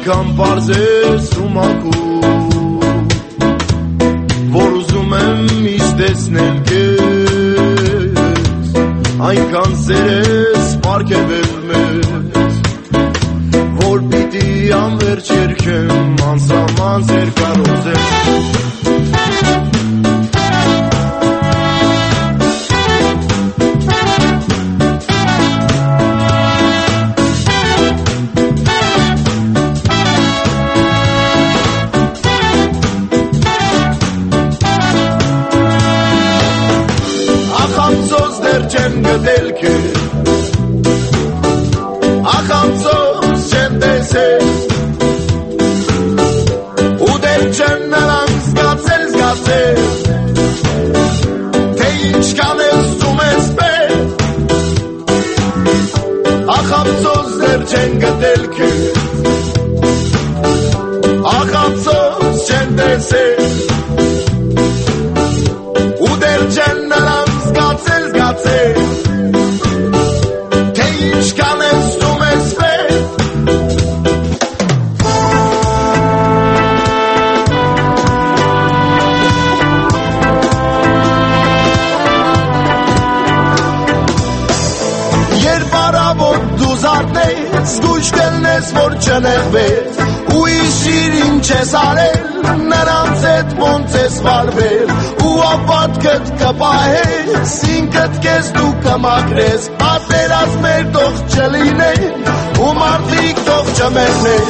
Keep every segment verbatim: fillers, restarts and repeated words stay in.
այնքան պարզ ես ու մաքուր, որ ուզում եմ միշտ տեսնել քեզ, այնքան սեր ես պարգևել մեզ, որ պիտի անվերջ երգեմ անսահման ձեր կարոզել։ Չեմ գտել քեզ, ախամծոս չեմ տեսել, ու դեռ չեմ նրան զգացել, զգացել, թե ինչքան ես զում ես պես, ախամծոս դեռ չեմ գտել քեզ, ախամծոս չեմ տեսել, ու դեռ չեմ նրան զգացել, զգացել, թե ինչքան ես զում ես պես, երբ առավոտ դու զարթնես, զգույշ կլնես, որ չնեղվես, ու իշիր ինչ ես արել, նրանց հետ ոնց ես վարվել, ու ապատքդ կպահես, ինքդ կեզ դու կմաքրես, պատերազմեր թող չլինեն, ու մարդիկ թող չմեռնեն։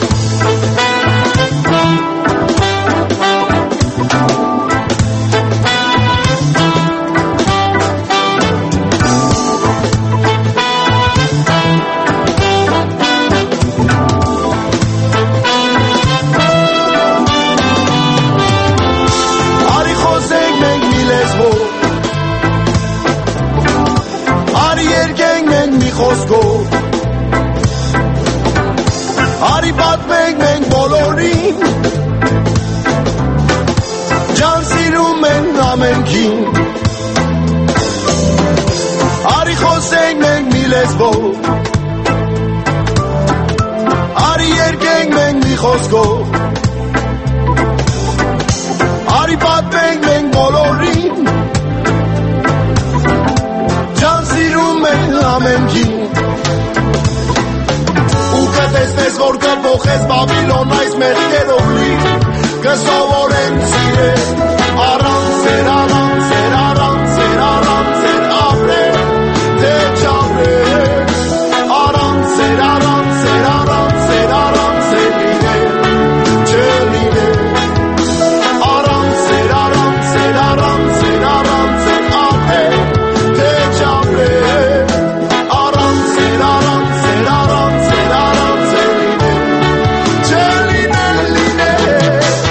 Խոսքով արի պատմենք մենք բոլորին, ջան սիրում են ամենքին, արի խոսենք մենք մի լեզվով, արի երգենք մենք մի խոսքով, արի պատմենք մենք բոլորին, ջան սիրում են ամենքին, ու կտեսնես, որ կփոխես Բաբիլոն այս մեղքերով լի, կսովորեն սիրել, առանց սեր, առանց սեր, առանց սեր, առանց սեր ապրել, թե չապրել, առանց սեր, առանց սեր, առանց սեր, առանց սեր լինել, չլինել, առանց սեր, առանց սեր, առանց սեր, առանց սեր ապրել, թե չապրել, առանց սեր, առանց սեր, առանց սեր, առանց սեր լինել, չլինել, լինել։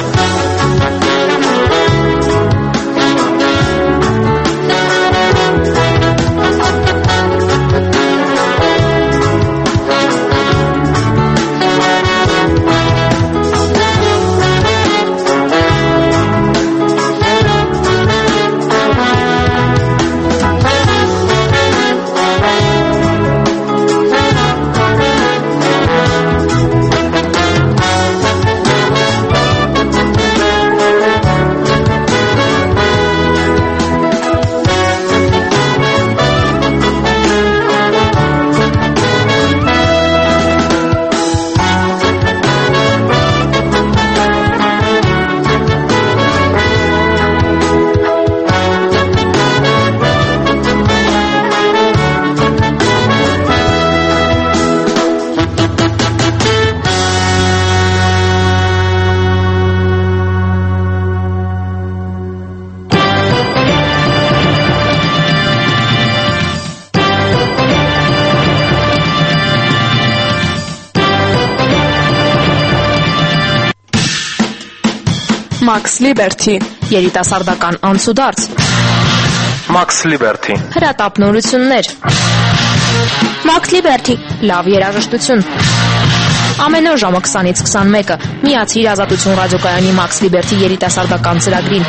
Max Liberty, երիտասարդական անցուդարձ։ Max Liberty, հրատապնորություններ։ Max Liberty, լավ երաժշտություն։ Ամեն օր ժամը քսանից քսանմեկը միացիր Ազատություն ռադիոկայանի Max Liberty երիտասարդական ծրագրին։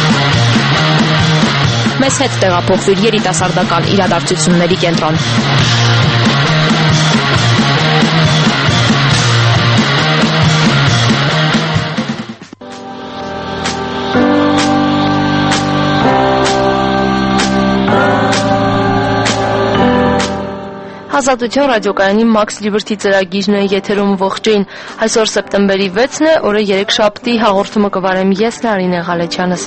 Մեզ հետ տեղափոխվիր երիտասարդական իրադարձությունների կենտրոն։ Ազատություն ռադիոկայանի Max Liberty ծրագիրն է եթերում ողջույն։ Այսօր սեպտեմբերի վեցն է, օրը երեքշաբթի, հաղորդումը կվարեմ ես Նարինե Ղալեչյանս։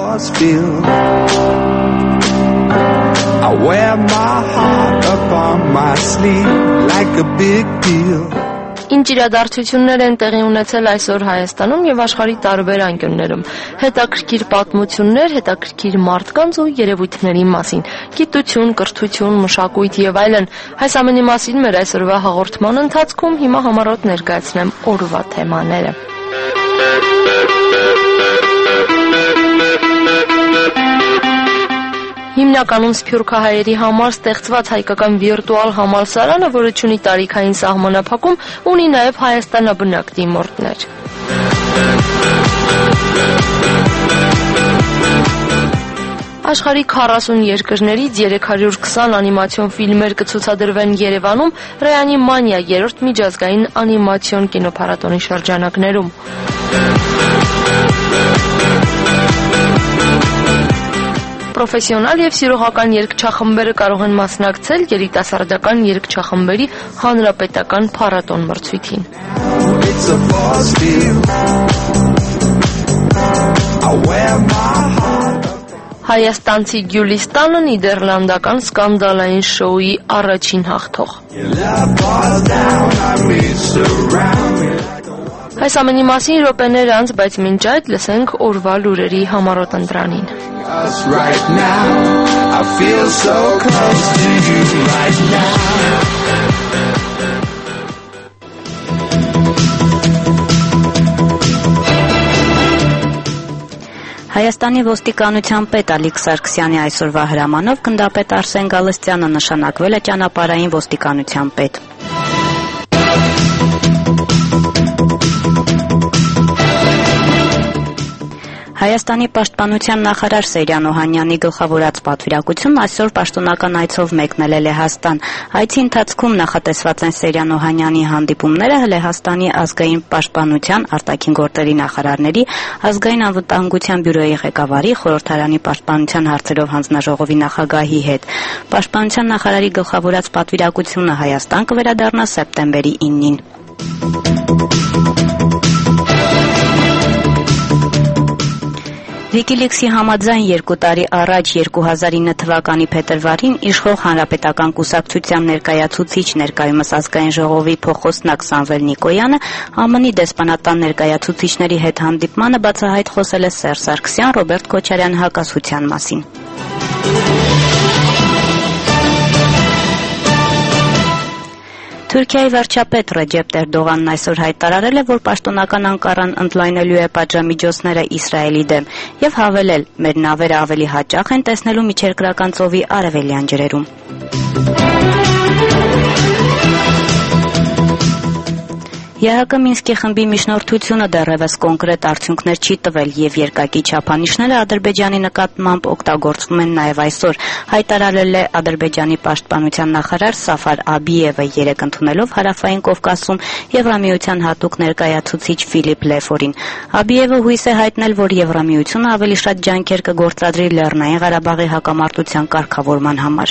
I wear my heart up on my sleeve like a big deal. Ինչ իրադարձություններ են տեղի ունեցել այսօր Հայաստանում եւ աշխարհի տարբեր անկյուններում։ Հետաքրքիր պատմություններ, հետաքրքիր մարդկանց ու երևույթների մասին։ Գիտություն, կրթություն, մշակույթ եւ այլն։ Այս ամենի մասին մեր այսօրվա հաղորդման ընթացքում հիմա համառոտ ներկայացնեմ օրվա թեմաները։ Հիմնականում սփյուռքահայերի համար ստեղծված հայկական վիրտուալ համալսարանը, որը ունի տարիքային սահմանափակում, ունի նաև հայաստանաբնակ դիմորդներ։ Աշխարհի քառասուն երկրներից երեք հարյուր քսան անիմացիոն ֆիլմեր կցուցադրվեն Երևանում Ռեանիմանիա երրորդ միջազգային անիմացիոն կինոփառատոնի շրջանակներում։ Պրոֆեսիոնալ եւ սիրողական երգչախմբերը կարող են մասնակցել երիտասարդական երգչախմբերի հանրապետական փառատոն մրցույթին։ Հայաստանցի Գյուլիստանը նիդերլանդական սկանդալային շոուի առաջին հաղթող։ Այս ամենի մասին րոպեներ անց, բայց մինչ այդ լսենք օրվա լուրերի համառոտ ընտրանին։ Right now, I feel so close to you right now. Հայաստանի ոստիկանության պետ Ալիկ Սարգսյանի այսօրվա հրամանով գնդապետ Արսեն Գալստյանը նշանակվել է ճանապարհային ոստիկանության պետ։ Հայաստանի պաշտպանության նախարար Սեյրան Օհանյանի գլխավորած պատվիրակությունն այսօր պաշտոնական այցով մեկնել է Լեհաստան։ Այցի ընթացքում նախատեսված են Սեյրան Օհանյանի հանդիպումները Լեհաստանի ազգային պաշտպանության, արտաքին գործերի նախարարների, ազգային անվտանգության բյուրոյի ղեկավարի, խորհրդարանի պաշտպանության հարցերով հանձնաժողովի նախագահի հետ։ Պաշտպանության նախարարի գլխավորած պատվիրակությունը Հայաստան կվերադառնա սեպտեմբերի իննին։ Վիկիլիքսի համաձայն երկու տարի առաջ երկու հազար ինը թվականի փետրվարին իշխող հանրապետական կուսակցության ներկայացուցիչ ներկայումս ազգային ժողովի փոխոստնակ Սամվել Նիկոյանը ԱՄՆ-ի դեսպանատան ներկայացուցիչների հետ հանդիպմանը բացահայտ խոսել է Սերժ Սարգսյան, Ռոբերտ Քոչարյան հակասության մասին։ Թուրքիայի վարչապետ Ռեջեփ Էրդողանն այսօր հայտարարել է, որ պաշտոնական Անկարան ընդլայնելու է պատժամիջոցները Իսրայելի դեմ եւ հավելել՝ մեր նավերը ավելի հաճախ են տեսնելու միջերկրական ծովի արևելյան ջրերում։ ԵՀԿ Մինսկի խմբի միջնորդությունը դեռևս կոնկրետ արդյունքներ չի տվել եւ երկակի չափանիշները Ադրբեջանի նկատմամբ օգտագործվում են նաեւ այսօր, հայտարարել է Ադրբեջանի պաշտպանության նախարար Սաֆար Աբիևը երեկ ընդունելով Հարավային Կովկասում Եվրամիության հատուկ ներկայացուցիչ Ֆիլիպ Լեֆորին։ Աբիևը հույս է հայտնել, որ Եվրամիությունը ավելի շատ ջանքեր կգործադրի Լեռնային Ղարաբաղի հակամարտության կարգավորման համար։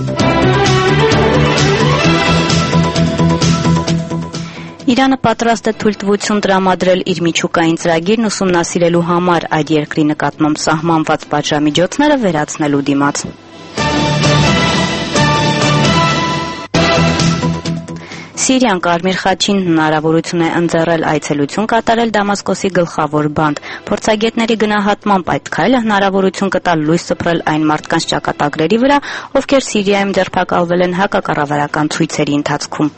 Իրանը պատրաստ է թույլտվություն տրամադրել իր միջուկային ծրագիրն ուսումնասիրելու համար այդ երկրի նկատմամբ սահմանված պատժամիջոցները վերացնելու դիմաց։ Սիրիան Կարմիր խաչին հնարավորություն է ընձեռել այցելություն կատարել Դամասկոսի գլխավոր բանտ։ Փորձագետների գնահատմամբ այդ քայլը հնարավորություն կտա լույս սփռել այն մարդկանց ճակատագրերի վրա, ովքեր Սիրիայում ձերբակալվել են հակակառավարական ցույցերի ընթացքում։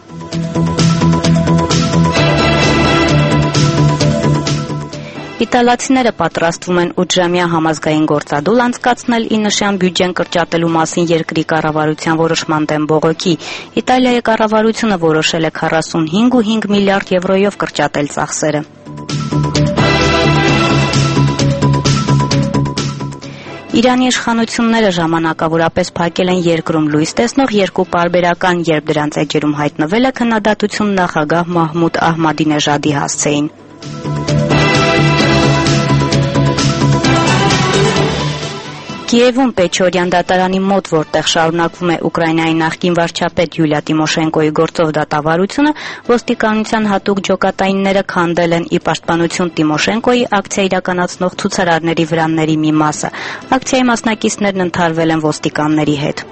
Իտալացիները պատրաստվում են ութժամյա համազգային գործադուլ անցկացնել իննշյան բյուջեն կրճատելու մասին երկրի կառավարության որոշման դեմ բողոքի։ Իտալիայի կառավարությունը որոշել է քառասունհինգ կոմ հինգ միլիարդ եվրոյով կրճատել ծախսերը։ Իրանի իշխանությունները ժամանակավորապես փակել են երկրում լույս տեսնող երկու պարբերական, երբ դրանց էջերում հայտնվել է քննադատություն նախագահ Մահմուդ Ահմադինեժադի հասցեին։ Կիևում Պեչորյան դատարանի մոտ, որտեղ շարունակվում է Ուկրաինայի նախկին վարչապետ Յուլիա Տիմոշենկոյի գործով դատավարությունը, ոստիկանության հատուկ ջոկատայինները քանդել են ի պաշտպանություն Տիմոշենկոյի ակցիա իրականացնող ցուցարարների վրանների մի մասը։ Ակցիայի մասնակիցներն ընդհարվել են ոստիկանների հետ։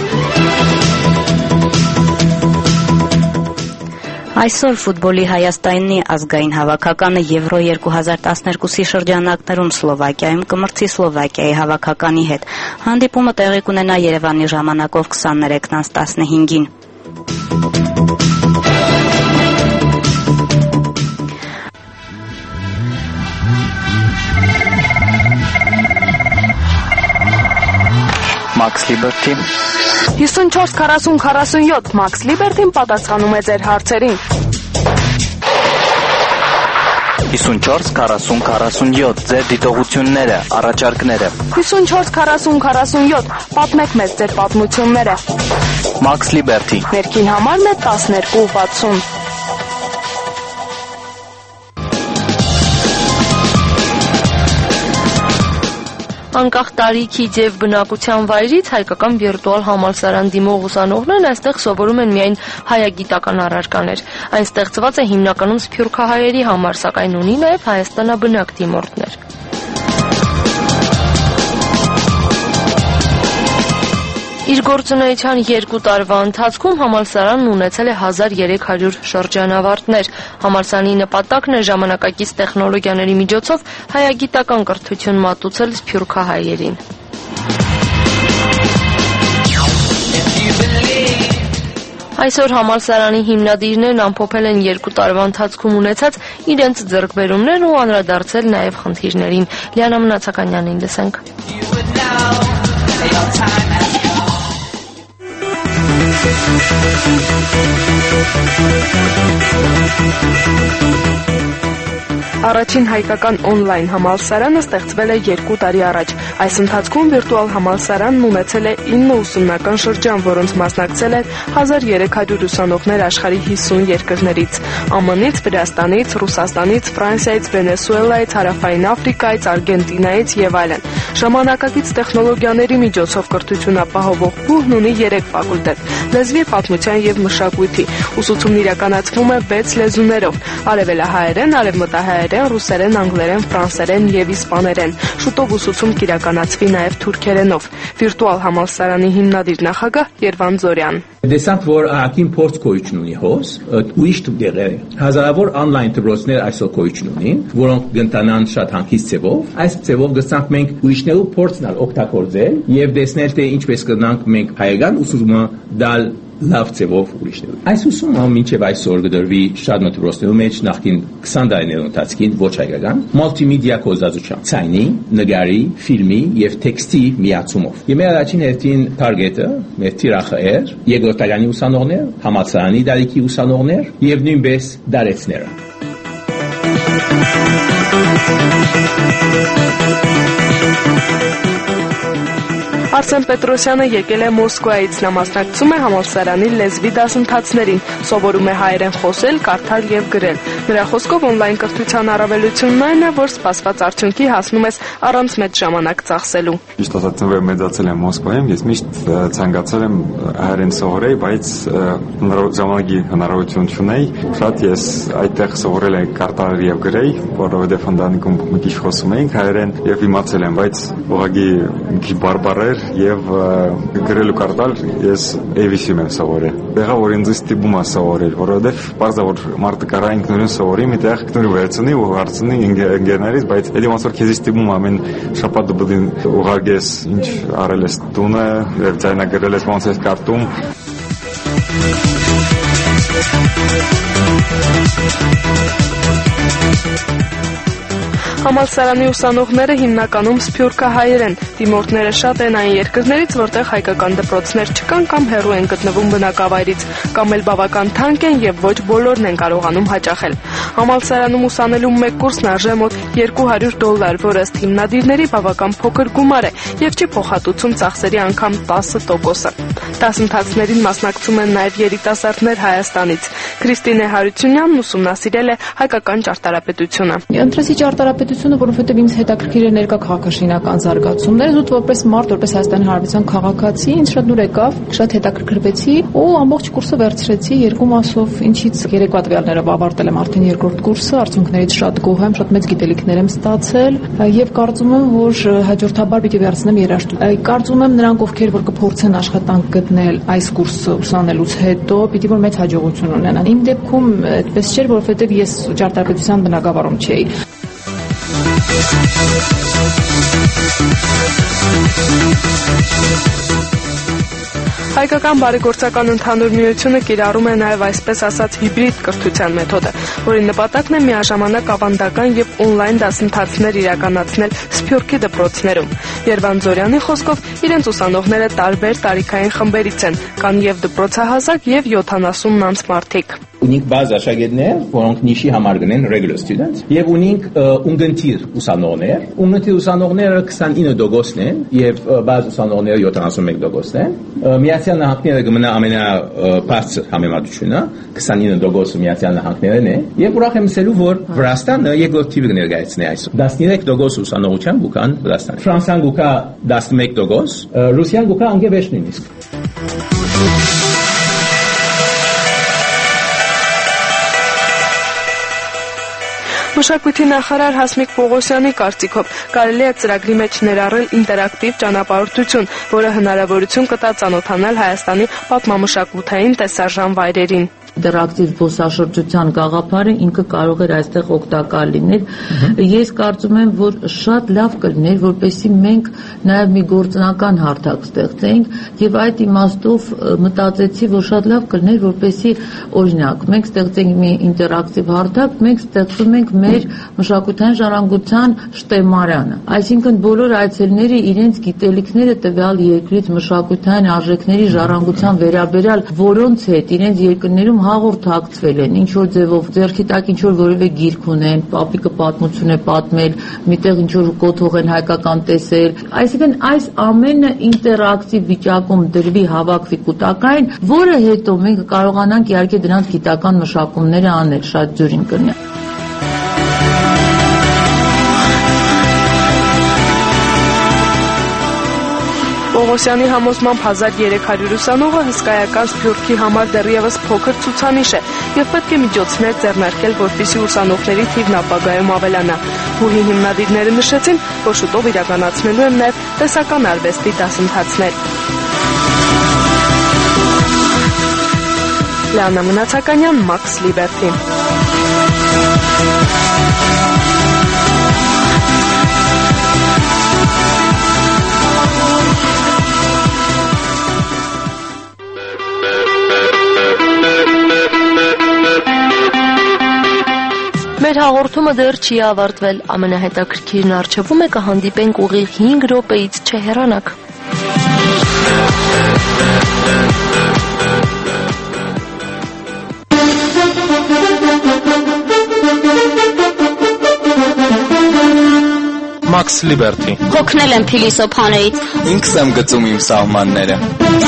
Այսօր ֆուտբոլի Հայաստանի ազգային հավաքականը Եվրո երկու հազար տասներկուսի շրջանակներում Սլովակիայում կմրցի Սլովակիայի հավաքականի հետ։ Հանդիպումը տեղի կունենա Երևանի ժամանակով քսաներեքն անց տասնհինգին։ Max Liberty հիսունչորս քառասուն քառասունյոթ Max Liberty-ն պատասխանում է ձեր հարցերին։ հիսունչորս քառասուն քառասունյոթ Ձեր դիտողությունները, առաջարկները։ հիսունչորս քառասուն քառասունյոթ Պատմեք մեզ ձեր պատմությունները։ Max Liberty Ներքին համարն է տասներկու վաթսուն։ Անկախ տարիքից եւ բնակության վայրից հայկական վիրտուալ համալսարան դիմող ուսանողներն այստեղ սովորում են միայն հայագիտական առարկաներ։ Այն ստեղծված է հիմնականում սփյուռքահայերի համար, սակայն ունի նաեւ հայաստանաբնակ դիմորդներ։ Իր գործունեության երկու տարվա ընթացքում համալսարանն ունեցել է հազար երեք հարյուր շրջանավարտներ։ Համալսարանի նպատակն է ժամանակակից տեխնոլոգիաների միջոցով հայագիտական կրթություն մատուցել սփյուռքահայերին։ Այսօր համալսարանի հիմնադիրներն ամփոփել են երկու տարվա ընթացքում ունեցած իրենց ձեռքբերումներն ու անդրադարձել նաև խնդիրներին։ Լիանա Մնացականյանին լսենք։ Առաջին հայկական օնլայն համալսարանը ստեղծվել է երկու տարի առաջ։ Այս ընթացքում վիրտուալ համալսարանն ունեցել է ինը ուսումնական շրջան, որոնց մասնակցել են հազար երեք հարյուր ուսանողներ աշխարհի հիսուն երկրներից՝ ԱՄՆ-ից, Վրաստանից, Ռուսաստանից, Ֆրանսիայից, Վենեսուելայից, Հարավային Աֆրիկայից, Արգենտինայից եւ այլն։ Ժամանակակից տեխնոլոգիաների միջոցով կրթություն ապահովող բուհն ունի երեք ֆակուլտետ՝ լեզվի, պատմության եւ մշակույթի։ Ուսուցումն իրականացվում է վեց լեզուներով՝ արևելահայերեն, արևմտահայերեն, ռուսերեն, անգլերեն, ֆրանսերեն եւ իսպաներեն։ Շուտով ուսուցում կիրականացվի նաեւ թուրքերենով։ Վիրտուալ համալսարանի հիմնադիր նախագահ Երվան Զորյան։ Դեսանք, որ ակին փորձ գոյություն ունի հոս, ուրիշ դեղեր։ Հազարավոր օնլայն դպրոցներ այսօր գոյություն ունին, որոնք կընտանան շատ հանգիստ ձևով։ Այս ձևով գցանք մենք ուրիշներու փորձն օգտագործել եւ տեսնել թե ինչպես կգնանք մենք հայկական ուսուցումը դալ լավ ձևով ուրիշներու։ Այս ուսումը մինչև այսօր կդրվի շատ դպրոցներու մեջ նախքին քսան տարիներու ընթացքին ոչ հայկական մուլտիմեդիա կոզածության, ցայնի, նկարի, ֆիլմի եւ տեքստի միացումով։ Եվ մեր առաջին հերթին թարգետը մեր թիրախը էր երկրորդարանի ուսանողներ, համալսարանի դարիքի ուսանողներ եւ նույնպես դարեցները։ Արսեն Պետրոսյանը եկել է Մոսկվայից, նա մասնակցում է համալսարանի լեզվի դասընթացներին, սովորում է հայերեն խոսել, կարդալ եւ գրել։ Նրա խոսքով օնլայն կրթության առավելությունն այն է, որ սպասված արդյունքի հասնում ես առանց մեծ ժամանակ ծախսելու։ Միշտ ասացին, որ մեծացել եմ Մոսկվայում, ես միշտ ցանկացել եմ հայերեն սովորել, բայց ժամանակի հնարավորություն չունեի։ Շատ ես այդտեղ սովորել եմ կարդալ եւ գրել, որովհետեւ ընտանիքում մի քիչ խոսում էինք հայերեն եւ իմացել եմ, բայց ուղղակի մի քիչ բարբար էր եւ գրել ու կարդալ ես էվիսիմ եմ սովորել։ Եղա որ ինձ ստիպում է սովորել, որովհետեւ բարձր որ մարդը կարա ինքնուրույն սովորի, միտեղ ինքնուրույն վերցնի ու հարցնի ինգեներից, բայց ելի ոնց որ քեզ ստիպում ամեն շաբաթ դու ուղարկես ինչ արել ես տունը եւ ձայնագրել ես ոնց ես կարդում։ Համալսարանի ուսանողները հիմնականում սփյուռքահայեր են։ Դիմորդները շատ են այն երկրներից, որտեղ հայկական դպրոցներ չկան կամ հեռու են գտնվում բնակավայրից, կամ էլ բավական թանկ են եւ ոչ բոլորն են կարողանում հաճախել։ Համալսարանում ուսանելու մեկ կուրսն արժե մոտ երկու հարյուր դոլար, որը ըստ հիմնադիրների բավական փոքր գումար է եւ չի փոխհատուցում ծախսերի անգամ տասը տոկոսը։ Դասընթացներին մասնակցում են նաեւ երիտասարդներ Հայաստանից։ Քրիստինե Հարությունյանն ուսումնասիրել է հայկական ճարտարապետությունը։ Ընտրեցի ճարտարապետություն հարցադրությունը, որովհետև ինձ հետաքրքիր է ներկա քաղաքաշինական զարգացումները, զուտ որպես մարդ, որպես Հայաստանի Հանրապետության քաղաքացի, ինձ շատ դուր եկավ, շատ հետաքրքրվեցի ու ամբողջ կուրսը վերցրեցի երկու մասով, ինչից երեկվա տվյալներով ավարտել եմ արդեն երկրորդ կուրսը, արդյունքներից շատ գոհ եմ, շատ մեծ գիտելիքներ եմ ստացել եւ կարծում եմ, որ հաջորդաբար պիտի վերցնեմ երաժշտություն։ Կարծում եմ նրանք, ովքեր որ կփորձեն աշխատանք գտնել այս կուրսը ուսանելուց հետո, պիտի որ մեծ հաջողություն ունենան։ Իմ դեպքում այդպես չէր, որովհետև ես ճարտարապետության բնագավառում չէի։ Հայկական բարեգործական ընդհանուր միությունը կիրառում է նաև այսպես ասած հիբրիդ կրթության մեթոդը, որի նպատակն է միաժամանակ ավանդական եւ օնլայն դասընթացներ իրականացնել Սփյուռքի դպրոցներում։ Երվան Զորյանի խոսքով իրենց ուսանողները տարբեր տարիքային խմբերից են, կան եւ դպրոցահասակ եւ յոթանասուն անց մարդիկ։ Ունենք բազ աշակերտներ, որոնք նիշի համար գնեն regular students, եւ ունենք ունգընտիր ուսանողներ, ունգընտիր ուսանողները քսանինը տոկոսն են եւ բազ ուսանողները յոթանասունմեկ տոկոսն են։ Միացյալ Նահանգները կմնա ամենաբարձր համեմատությունը, քսանինը տոկոսը Միացյալ Նահանգներն է, եւ ուրախ եմ ասելու, որ Վրաստանը երկրորդ թիվը կներկայացնի այսօր։ տասներեք տոկոս ուսանողության գուքան Վրաստանը։ Ֆրանսիան գուքա տասնմեկ տոկոս, Ռուսիան գուքա անգեվեշ նույնիսկ։ Մշակույթի նախարար Հասմիկ Պողոսյանի կարծիքով կարելի է ծրագրի մեջ ներառել ինտերակտիվ ճանապարհորդություն, որը հնարավորություն կտա ծանոթանալ Հայաստանի պատմամշակութային տեսարժան վայրերին։ Ինտերակտիվ զբոսաշրջության գաղափարը ինքը կարող էր այստեղ օգտակար լինել։ Ես կարծում եմ, որ շատ լավ կլիներ, որպեսզի մենք նաև մի գործնական հարթակ ստեղծենք եւ այդ իմաստով մտածեցի, որ շատ լավ կլիներ, որպեսզի օրինակ մենք ստեղծենք մի ինտերակտիվ հարթակ, մենք ստեղծում ենք մեր մշակութային ժառանգության շտեմարանը։ Այսինքն բոլոր այցելները իրենց գիտելիքները տվյալ երկրից մշակութային արժեքների ժառանգության վերաբերյալ որոնց հետ իրենց երկրներում հաղորդակցվել են, ինչ որ ձևով ձեռքի տակ ինչ որ որևէ գիրք ունեն, պապիկը պատմություն է պատմել, միտեղ ինչ որ կոթող են հայկական տեսել, այսինքն այս ամենը ինտերակտիվ վիճակում դրվի, հավաքվի կൂട്ടակային, որը հետո մենք կարողանանք իհարկե դրանց գիտական մշակումները անել, շատ ջուրին կնի։ Պողոսյանի համոզմամբ հազար երեք հարյուր ուսանողը հսկայական Սփյուռքի համար դեռևս փոքր ցուցանիշ է եւ պետք է միջոցներ ձեռնարկել, որպեսզի ուսանողների թիվն ապագայում ավելանա։ Բուհի հիմնադիրները նշեցին, որ շուտով իրականացնելու են նաեւ տեսական արվեստի դասընթացներ։ Լիանա Մնացականյան, Մաքս Լիբերթի։ Մեր հաղորդումը դեռ չի ավարտվել, ամենահետաքրքիրն առջևում է կհանդիպենք ուղիղ հինգ րոպեից չհեռանաք։ Մաքս Լիբերթի։ Հոգնել եմ փիլիսոփաներից։ Ինքս եմ գծում իմ սահմանները։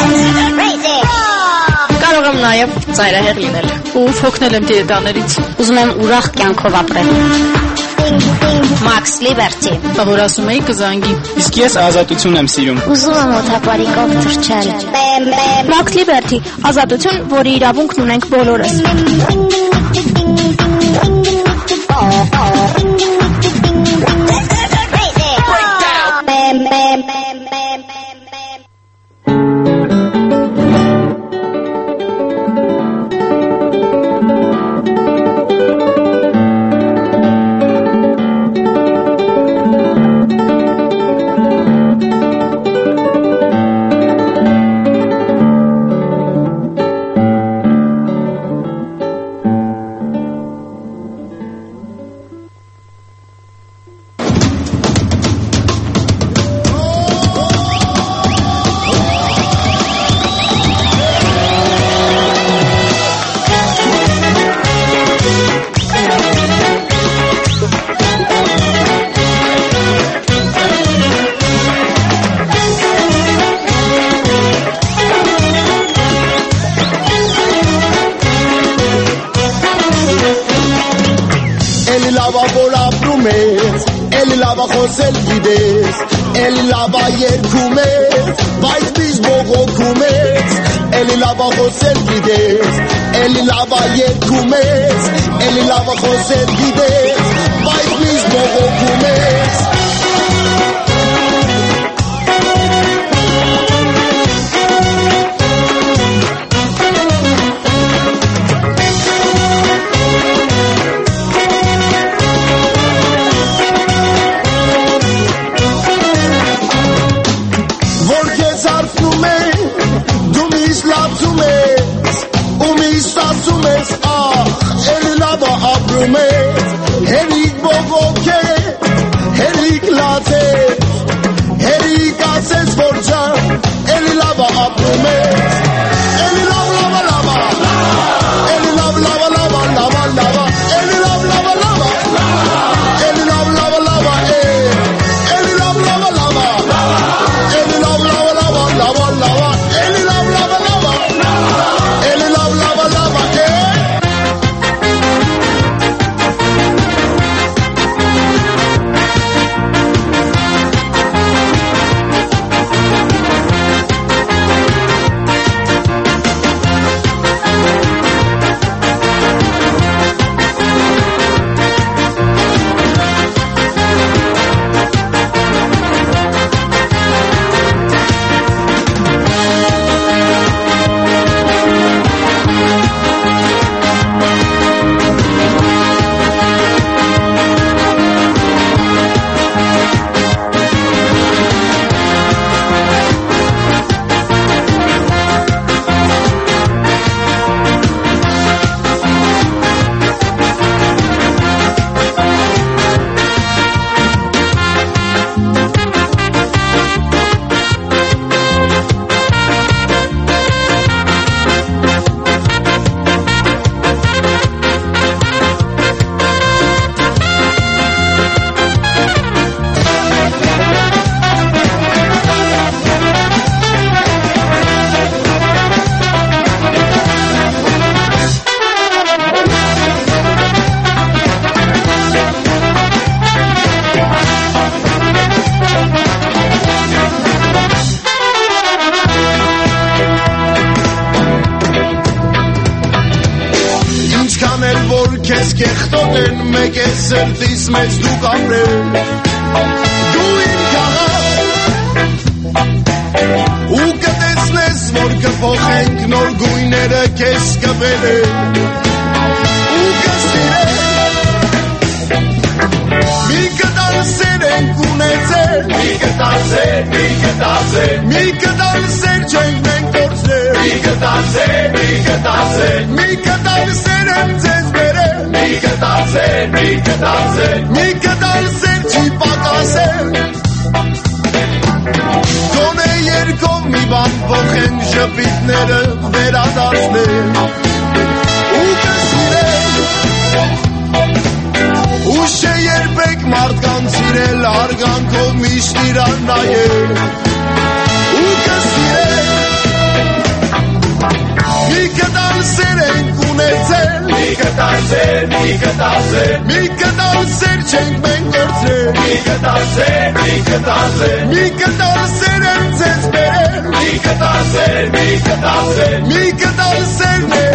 Կարող եմ նաև ծայրահեղ լինել ու հոգնել եմ դիետաներից։ Ուզում եմ ուրախ կյանքով ապրել։ Մաքս Լիբերթի։ Որ ասում էի կզանգի։ Իսկ ես ազատություն եմ սիրում։ Ուզում եմ օթապարիկով թռչել։ Մաքս Լիբերթի, ազատություն, որի իրավունքն ունենք բոլորս։ Լավա որ ապրում ես Էլի լավա խոսել գիտես, էլի լավա երգում ես, բայց միշտ բողոքում ես, էլի լավա խոսել գիտես, էլի լավա երգում ես, էլի լավա խոսել գիտես, բայց միշտ բողոքում ես. Հերիկ բողոք է, հերիկ լաց է, հերիկ ասես որ ջան, էլի լավա ապրում ես, էլի լավ լավա լավա, էլի լավ լավա լավա լավա լավա, էլի լավ լավա լավա, էլի լավ լավա լավա, էլի լավ լավա լավա, էլի լավ լավա լավա լավա լավա, էլի լավ լավա լավա, էլի լավ լավա լավա, քեզ կեղտոտ են մեկ է սրտիս մեծ դու կապրել դու իմ քաղաք ու կտեսնես որ կփոխենք նոր գույները քեզ կբերեն ու կստիրեն մի կտալ սեր ենք ունեցել մի կտալ սեր, մի կտալ սեր մի կտալ սեր չենք մենք կործնել մի կտալ սեր, մի կտալ սեր մի կտալ սեր եմ ձեզ մի կտալ սեր, մի կտալ սեր մի կտալ սեր չի պակասել գոնե երկով մի բան փոխեն շպիտները վերադարձնել ու կսիրել ուշ է երբեք մարդկանց սիրել արգանքով միշտ իրան նայել ու կսիրել մի կտալ սեր ենք ունեցել մի կտալ սեր, մի կտալ սեր մի կտալ սեր չենք մենք կործրել մի կտալ սեր, մի կտալ սեր մի կտալ սեր եմ ձեզ բերել մի կտալ սեր, մի կտալ սեր մի կտալ սերն է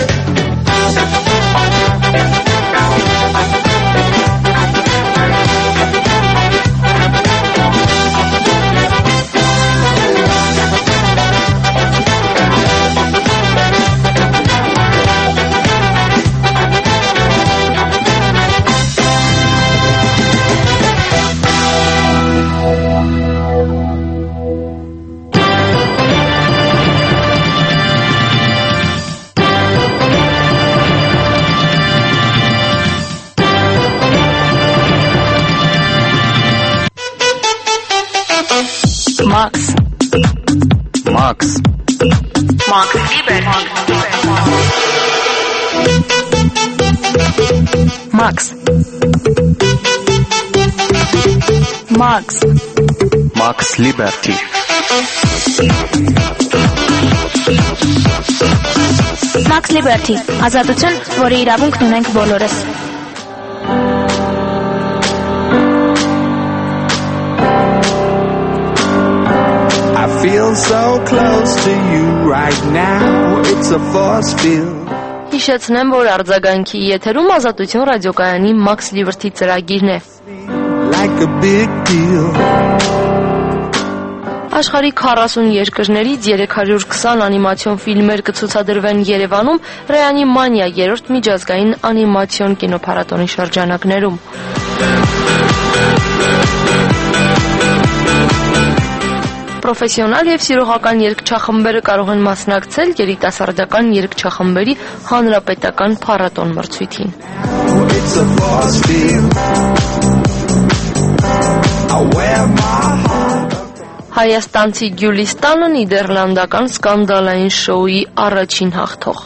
Max. Max. Max Lieber. Max. Max. Max Liberty. Max Liberty. Ազատություն, որի իրավունքն ունենք բոլորս։ feel so close to you right now. It's a force field. Հիշեցնեմ, որ արձագանքի եթերում Ազատություն ռադիոկայանի Max Liberty ծրագիրն է։ Like a big deal. Աշխարհի քառասուն երկրներից երեք հարյուր քսան անիմացիոն ֆիլմեր կցուցադրվեն Երևանում Ռեանիմանիա երրորդ միջազգային անիմացիոն կինոփառատոնի շրջանակներում։ Պրոֆեսիոնալ եւ սիրողական երգչախմբերը կարող են մասնակցել երիտասարդական երգչախմբերի հանրապետական փառատոն մրցույթին։ Հայաստանցի Գյուլիստանը նիդերլանդական սկանդալային շոուի առաջին հաղթող։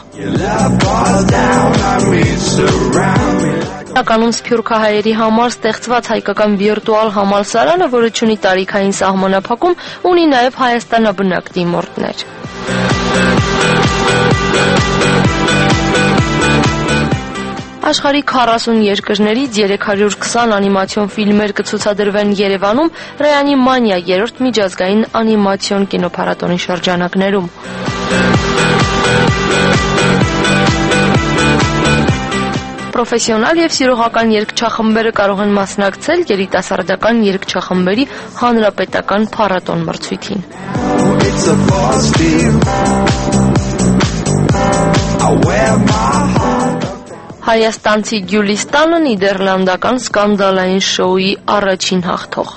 Իրականում սփյուռքահայերի համար ստեղծված հայկական վիրտուալ համալսարանը, որը ունի տարիքային սահմանափակում, ունի նաև հայաստանաբնակ դիմորդներ։ Աշխարհի քառասուն երկրներից երեք հարյուր քսան անիմացիոն ֆիլմեր կցուցադրվեն Երևանում Ռեանիմանիա երրորդ միջազգային անիմացիոն կինոփառատոնի շրջանակներում։ Պրոֆեսիոնալ եւ սիրողական երգչախմբերը կարող են մասնակցել երիտասարդական երգչախմբերի հանրապետական փառատոն մրցույթին։ Հայաստանցի Գյուլիստանը նիդերլանդական սկանդալային շոուի առաջին հաղթող։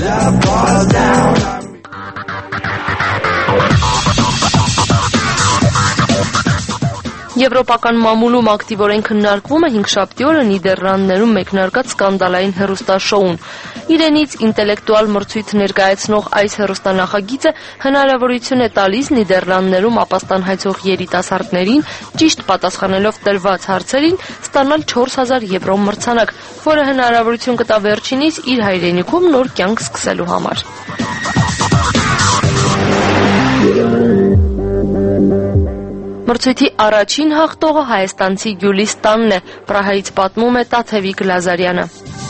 Եվրոպական մամուլում ակտիվորեն քննարկվում է հինգշաբթի օրը Նիդերլանդներում մեկնարկած սկանդալային հեռուստաշոուն։ Իրենից ինտելեկտուալ մրցույթ ներկայացնող այս հեռուստանախագիծը հնարավորություն է տալիս Նիդերլանդներում ապաստան հայցող երիտասարդներին, ճիշտ պատասխանելով տրված հարցերին, ստանալ չորս հազար եվրո մրցանակ, որը հնարավորություն կտա վերջինիս իր հայրենիքում նոր կյանք սկսելու համար։ Մրցույթի առաջին հաղթողը հայաստանցի Գյուլիստանն է, Պրահայից պատմում է Տաթևիկ Լազարյանը։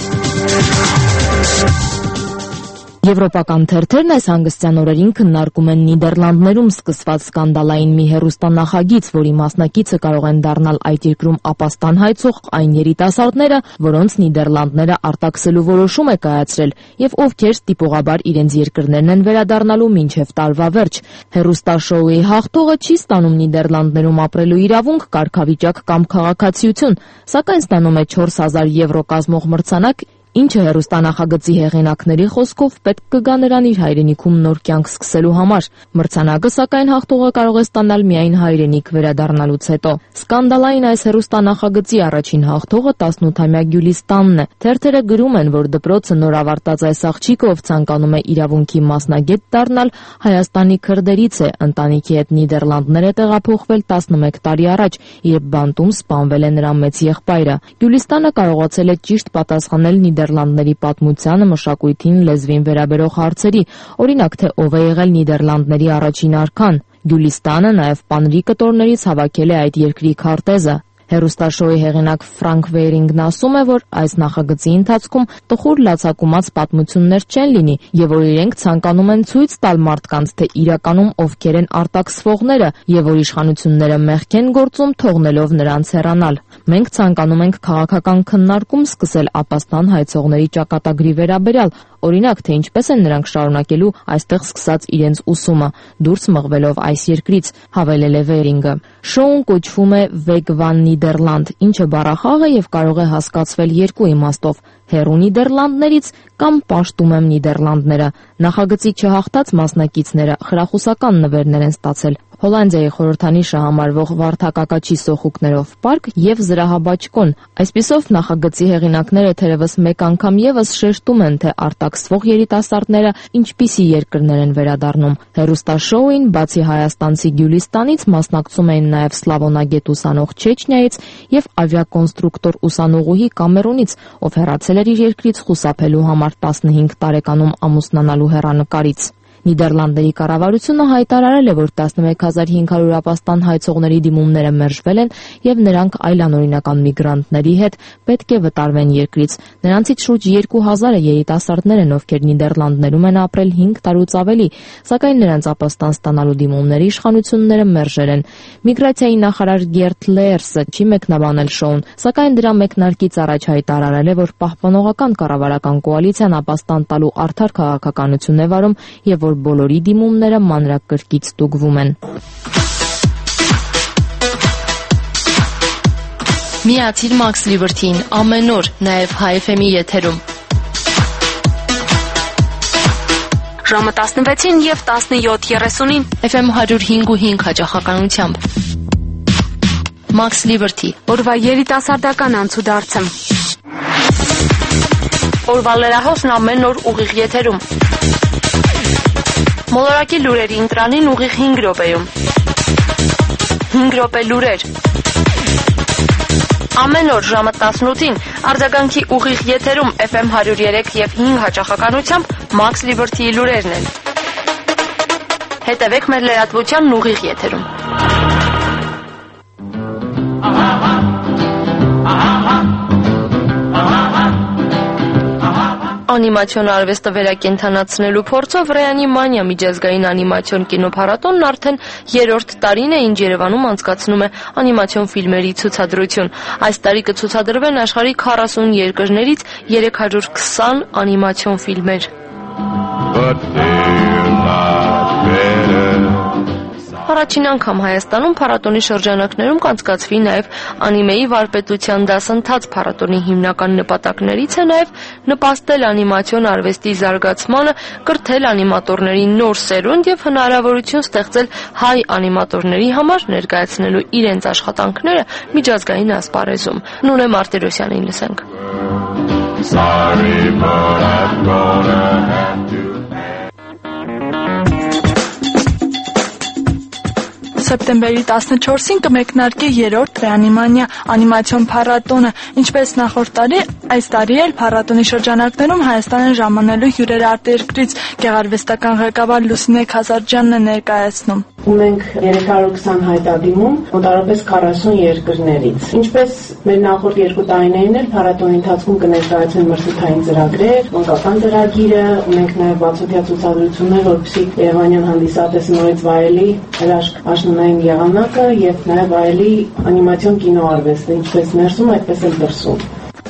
Եվրոպական թերթերն այս հանգստյան օրերին քննարկում են Նիդերլանդներում սկսված սկանդալային մի հեռուստանախագիծ, որի մասնակիցը կարող են դառնալ այդ երկրում ապաստան հայցող այն երիտասարդները, որոնց Նիդերլանդները արտաքսելու որոշում է կայացրել, եւ ովքեր տիպողաբար իրենց երկրներն են վերադառնալու մինչև տարվա վերջ։ Հեռուստաշոուի հաղթողը չի ստանում Նիդերլանդներում ապրելու իրավունք, կարգավիճակ կամ քաղաքացիություն, սակայն ստանում է չորս հազար եվրո կազմող մրցանակ, ինչը հեռուստանախագծի հեղինակների խոսքով պետք կգա նրան իր հայրենիքում նոր կյանք սկսելու համար։ Մրցանակը սակայն հաղթողը կարող է ստանալ միայն հայրենիք վերադառնալուց հետո։ Սկանդալային այս հեռուստանախագծի առաջին հաղթողը տասնութամյա Գյուլիստանն է։ Թերթերը գրում են, որ դպրոցը նոր ավարտած այս աղջիկը, ով ցանկանում է իրավունքի մասնագետ դառնալ, Հայաստանի քրդերից է, ընտանիքի հետ Նիդերլանդներ է տեղափոխվել տասնմեկ տարի առաջ, երբ բանտում սպանվել է նրա մեծ եղբայրը։ Գյուլիստանը կարողացել է ճիշտ պատասխանել Նիդերլանդների պատմությանը, մշակույթին, լեզվին վերաբերող հարցերի, օրինակ թե ով է եղել Նիդերլանդների առաջին արքան։ Գյուլիստանը նաև պանրի կտորներից հավաքել է այդ երկրի քարտեզը։ Հեռուստաշոուի հեղինակ Ֆրանկ Վեյրինգն ասում է, որ այս նախագծի ընթացքում տխուր լացակումած պատմություններ չեն լինի եւ որ իրենք ցանկանում են ցույց տալ մարդկանց, թե իրականում ովքեր են արտաքսվողները եւ որ իշխանությունները մեղք են գործում, թողնելով նրանց հեռանալ։ Մենք ցանկանում ենք քաղաքական քննարկում սկսել ապաստան հայցողների ճակատագրի վերաբերյալ, օրինակ թե ինչպես են նրանք շարունակելու այստեղ սկսած իրենց ուսումը, դուրս մղվելով այս երկրից, հավելել է Վեյրինգը։ Շոուն կոչվում է Weg van Nederland, ինչը բառախաղ է եւ կարող է հասկացվել երկու իմաստով՝ հեռու Նիդերլանդներից կամ պաշտում եմ Նիդերլանդները։ Նախագծի չհաղթած մասնակիցները խրախուսական նվերներ են ստացել Հոլանդիայի խորհրդանիշը համարվող վարդակակաչի սոխուկներով պարկ եւ զրահաբաճկոն։ Այսպիսով նախագծի հեղինակները թերևս մեկ անգամ եւս շեշտում են, թե արտաքսվող երիտասարդները ինչպիսի երկրներ են վերադառնում։ Հեռուստաշոուին բացի հայաստանցի Գյուլիստանից մասնակցում էին նաեւ սլավոնագետ ուսանող Չեչնիայից եւ ավիակոնստրուկտոր ուսանողուհի Կամերունից, ով հեռացել էր իր երկրից խուսափելու համար տասնհինգ տարեկանում ամուսնանալու հեռանկարից։ Նիդերլանդների կառավարությունը հայտարարել է, որ տասնմեկ հազար հինգ հարյուր ապաստան հայցողների դիմումները մերժվել են եւ նրանք այլանօրինական միգրանտների հետ պետք է վտարվեն երկրից։ Նրանցից շուրջ երկու հազարը երիտասարդներ են, ովքեր Նիդերլանդներում են ապրել հինգ տարուց ավելի, սակայն նրանց ապաստան ստանալու դիմումների իշխանությունները մերժել են։ Միգրացիայի նախարար Գերտ Լերսը չի մեկնաբանել շոուն, սակայն դրա մեկնարկից առաջ հայտարարել է, որ պահպանողական կառավարական կոալիցիան ապաստան տալու արդար քաղաքականություն է վարում եւ որ բոլորի դիմումները մանրակրկիտ ստուգվում են։ Միացիր Max Liberty-ին ամեն օր, նաև Հայ էֆ էմ-ի եթերում։ Ժամը տասնվեցին եւ տասնյոթ երեսունին էֆ էմ հարյուր հինգ ու հինգ հաճախականությամբ։ Max Liberty, օրվա երիտասարդական անցուդարձը։ Օրվա լրահոսն ամեն օր ուղիղ եթերում։ Մոլորակի լուրերի ընտրանին ուղիղ հինգ րոպեում։ հինգ րոպե լուրեր։ Ամեն օր ժամը տասնութին արձագանքի ուղիղ եթերում էֆ էմ հարյուր երեք եւ հինգ հաճախականությամբ Max Liberty-ի լուրերն են։ Հետևեք մեր լրատվությանն ուղիղ եթերում։ Անիմացիոն արվեստը վերակենդանացնելու փորձով Ռեանիմանիա միջազգային անիմացիոն կինոփառատոնն արդեն երրորդ տարին է, ինչ Երևանում անցկացնում է անիմացիոն ֆիլմերի ցուցադրություն։ Այս տարի կցուցադրվեն աշխարհի քառասուն երկրներից երեք հարյուր քսան անիմացիոն ֆիլմեր։ Առաջին անգամ Հայաստանում փառատոնի շրջանակներում կանցկացվի նաև անիմեի վարպետության դասընթաց։ Փառատոնի հիմնական նպատակներից է նաև նպաստել անիմացիոն արվեստի զարգացմանը, կրթել անիմատորների նոր սերունդ եւ հնարավորություն ստեղծել հայ անիմատորների համար ներկայացնելու իրենց աշխատանքները միջազգային ասպարեզում։ Նունե Մարտիրոսյանին լսենք։ Sorry, but I'm gonna have to Սեպտեմբերի տասնչորսին կմեկնարկի երրորդ Ռեանիմանիա անիմացիոն փառատոնը։ Ինչպես նախորդ տարի, այս տարի էլ փառատոնի շրջանակներում Հայաստան են ժամանելու հյուրեր արտերկրից։ Գեղարվեստական ղեկավար Լուսինե Քազարջյանն է ներկայացնում։ Ունենք երեք հարյուր քսան հայտարարում մոտավորապես քառասուն երկրներից։ Ինչպես մեր նախորդ երկու տարիներին էլ փառատոնի ընթացքում կներկայացվեն մրցութային ծրագրեր, մանկական ծրագիրը, ունենք նաև բացօթյա ցուցադրություններ, որպեսզի երևանյան հանդիսատեսը նորից վայելի հրաշք աշնանային եղանակը եւ նաև վայելի անիմացիոն կինոարվեստը, ինչպես ներսում, այդպես էլ դրսում։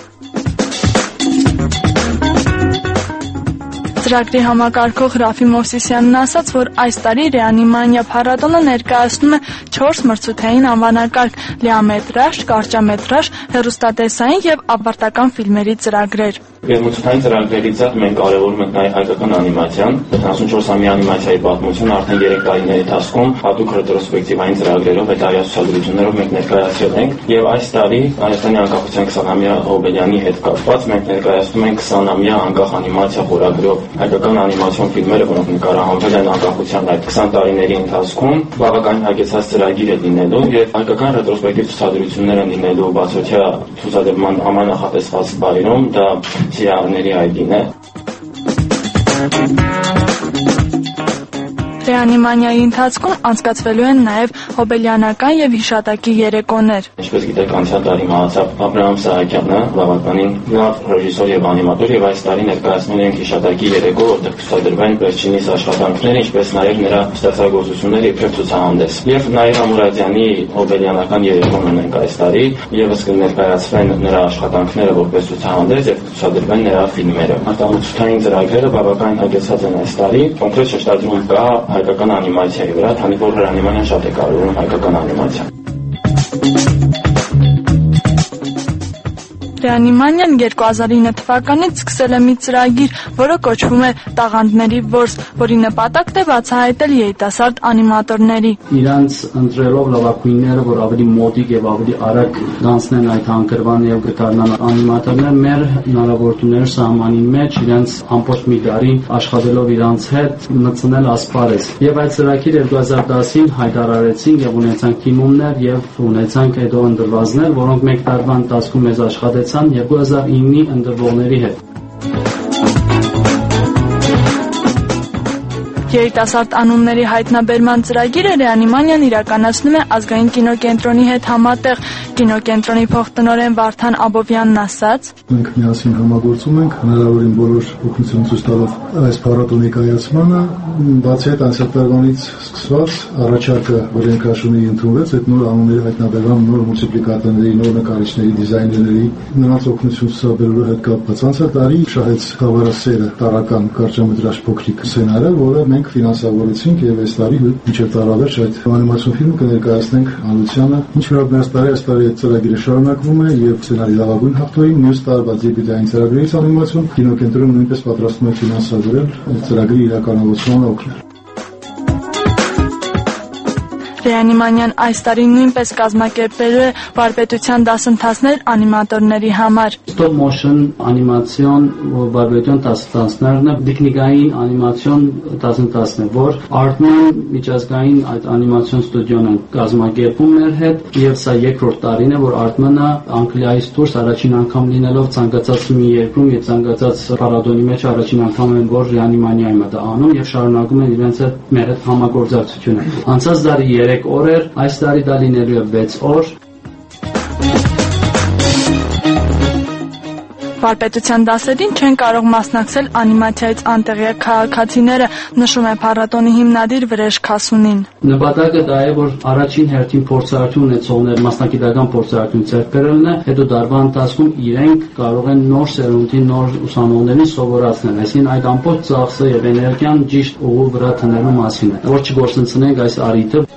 Ծրագրի համակարգող Ռաֆի Մովսիսյանն ասաց, որ այս տարի Ռեանիմանիա փառատոնը ներկայացնում է չորս մրցութային անվանակարգ՝ լիամետրաժ, կարճամետրաժ, հեռուստատեսային եւ ավարտական ֆիլմերի ծրագրեր։ Մրցութային ծրագրերից զատ մենք կարևորում ենք նաև հայկական անիմացիան։ յոթանասունչորսամյա անիմացիայի պատմությունը արդեն երեք տարիների ընթացքում հատուկ ռետրոսպեկտիվային ծրագրերով հետագա ցուցադրություններով մենք ներկայացրել ենք եւ այս տարի Հայաստանի անկախության քսանամյա Հոբելյանի հետ կապված մենք ներկայացնում ենք քսանամյա անկախ անիմացիա խորագրով հայկական անիմացիոն ֆիլմերը, որոնք նկարահանվել են անկախության այդ քսան տարիների ընթացքում, բավականին հագեցած ծրագիր է լինելու եւ հայկական ռետրոսպեկտիվ ցուցադրություններ են լինելու բացօթյա ցուցադրման համանախատեսված բայրում, դա Սիրահարների այգին է։ Ռեանիմանիայի ընթացքում անցկացվելու են նաև հոբելյանական եւ հիշատակի երեկոներ։ Ինչպես գիտեք, անցյալ տարի մահացավ Աբրահամ Սահակյանը, բավականին լավ ռեժիսոր եւ անիմատոր, եւ այս տարի ներկայացնում ենք հիշատակի երեկո, որտեղ ցուցադրվեն վերջինիս աշխատանքները, ինչպես նաև նրա ստեղծագործությունները իբրև ցուցահանդես։ Եվ Նաիրա Մուրադյանի հոբելյանական երեկոն ունենք այս տարի, եւս կներկայացվեն նրա աշխատանքները որպես ցուցահանդես եւ ցուցադրվեն նրա ֆիլմերը։ Արտահայտության ծրագրերը բավականին հագեցած են այս տարի, կոնկրետ շեշտադրում կա հայկական անիմացիայի վրա, քանի որ Ռեանիմանիան շատ է կարևորում հայկական անիմացիան։ Ռեանիմանիան երկու հազար ինը թվականից սկսել է մի ծրագիր, որը կոչվում է Տաղանդների որս, որի նպատակն է բացահայտել երիտասարդ անիմատորների։ Իրանց ընտրելով լավագույնները, որ ավելի մոտիկ եւ ավելի արագ դանսնեն այդ հանգրվան եւ գտարնան անիմատորները, մեր հնարավորությունները սահմանին մեջ իրենց ամբողջ մի տարի աշխատելով իրանց հետ մտցնել ասպարեզ։ Եվ այդ ծրագիրը երկու հազար տասին հայտարարեցինք եւ ունեցանք թիմումներ եւ ունեցանք հետո ընդրվածներ, որոնք մեկ տարվա ընթացքում մեզ աշխատեցան երկու հազար իննի ընդրվողների հետ։ Երիտասարդ անունների հայտնաբերման ծրագիրը Ռեանիմանիան իրականացնում է ազգային կինոկենտրոնի հետ համատեղ։ Կինոկենտրոնի փոխտնօրեն Վարդան Աբովյանն ասաց. Մենք միասին համագործում ենք հնարավորին բոլոր օգնություն ցույց տալով այս փառատոնի կայացմանը, բացի այդ անցյալ տարվանից սկսված առաջարկը, որ ենթաշունի ընդունվեց, այդ նոր անունների հայտնաբերման, նոր մուլտիպլիկատորների, նոր նկարիչների, դիզայներների նրանց օգնություն ցուցաբերելու հետ կապված անցյալ տարի շահեց խավարասերը տարական կարճամետրաժ փոքրիկ սցենարը, որը մենք ֆինանսավորեցինք եւ այս տարի մինչեւ տարավերջ այդ անիմացիոն ֆիլմը կներկայացնենք հանրությանը։ Ինչ որ այս տարի այս տարի այդ ծրագիրը շարունակվում է եւ սցենարի լավագույն հաղթողին մյուս տարվա դեպուտային ծրագրերից անիմացիոն կինոկենտրոնը նույնպես պատրաստվում է ֆինանսավորել այդ ծրագրի իրականացմանը օգնել։ Ռեանիմանիան այս տարի նույնպես կազմակերպելու է վարպետության դասընթացներ անիմատորների համար։ Stop motion անիմացիոն վարպետության դասընթացներն է տեխնիկային անիմացիոն դասընթացներ, որ Artman միջազգային այդ անիմացիոն ստուդիոն են կազմակերպում մեր հետ, եւ սա երկրորդ տարին է, որ Artman-ը Անգլիայից դուրս առաջին անգամ լինելով ցանկացած մի երկրում եւ ցանկացած փառատոնի մեջ առաջին անգամ են, որ Ռեանիմանիայում է դա անում եւ շարունակում են իրենց հետ մեր հետ համագործակցությունը։ Անցած տարի երեք օր էր, այս տարի դա լինելու է վեց օր։ Վարպետության դասերին չեն կարող մասնակցել անիմացիայից անտեղյակ քաղաքացիները, նշում է փառատոնի հիմնադիր Վրեժ Քասունին։ Նպատակը դա է, որ առաջին հերթին փորձառություն ունեցողներ մասնակիտական փորձառություն ձեռք բերելն է, հետո դարվա ընթացքում իրենք կարող են նոր սերունդի, նոր ուսանողներին սովորացնել, այսինքն այդ ամբողջ ծախսը եւ էներգիան ճիշտ ուղու վրա դնելու մասին է, որ չգործընծնենք այս առիթը։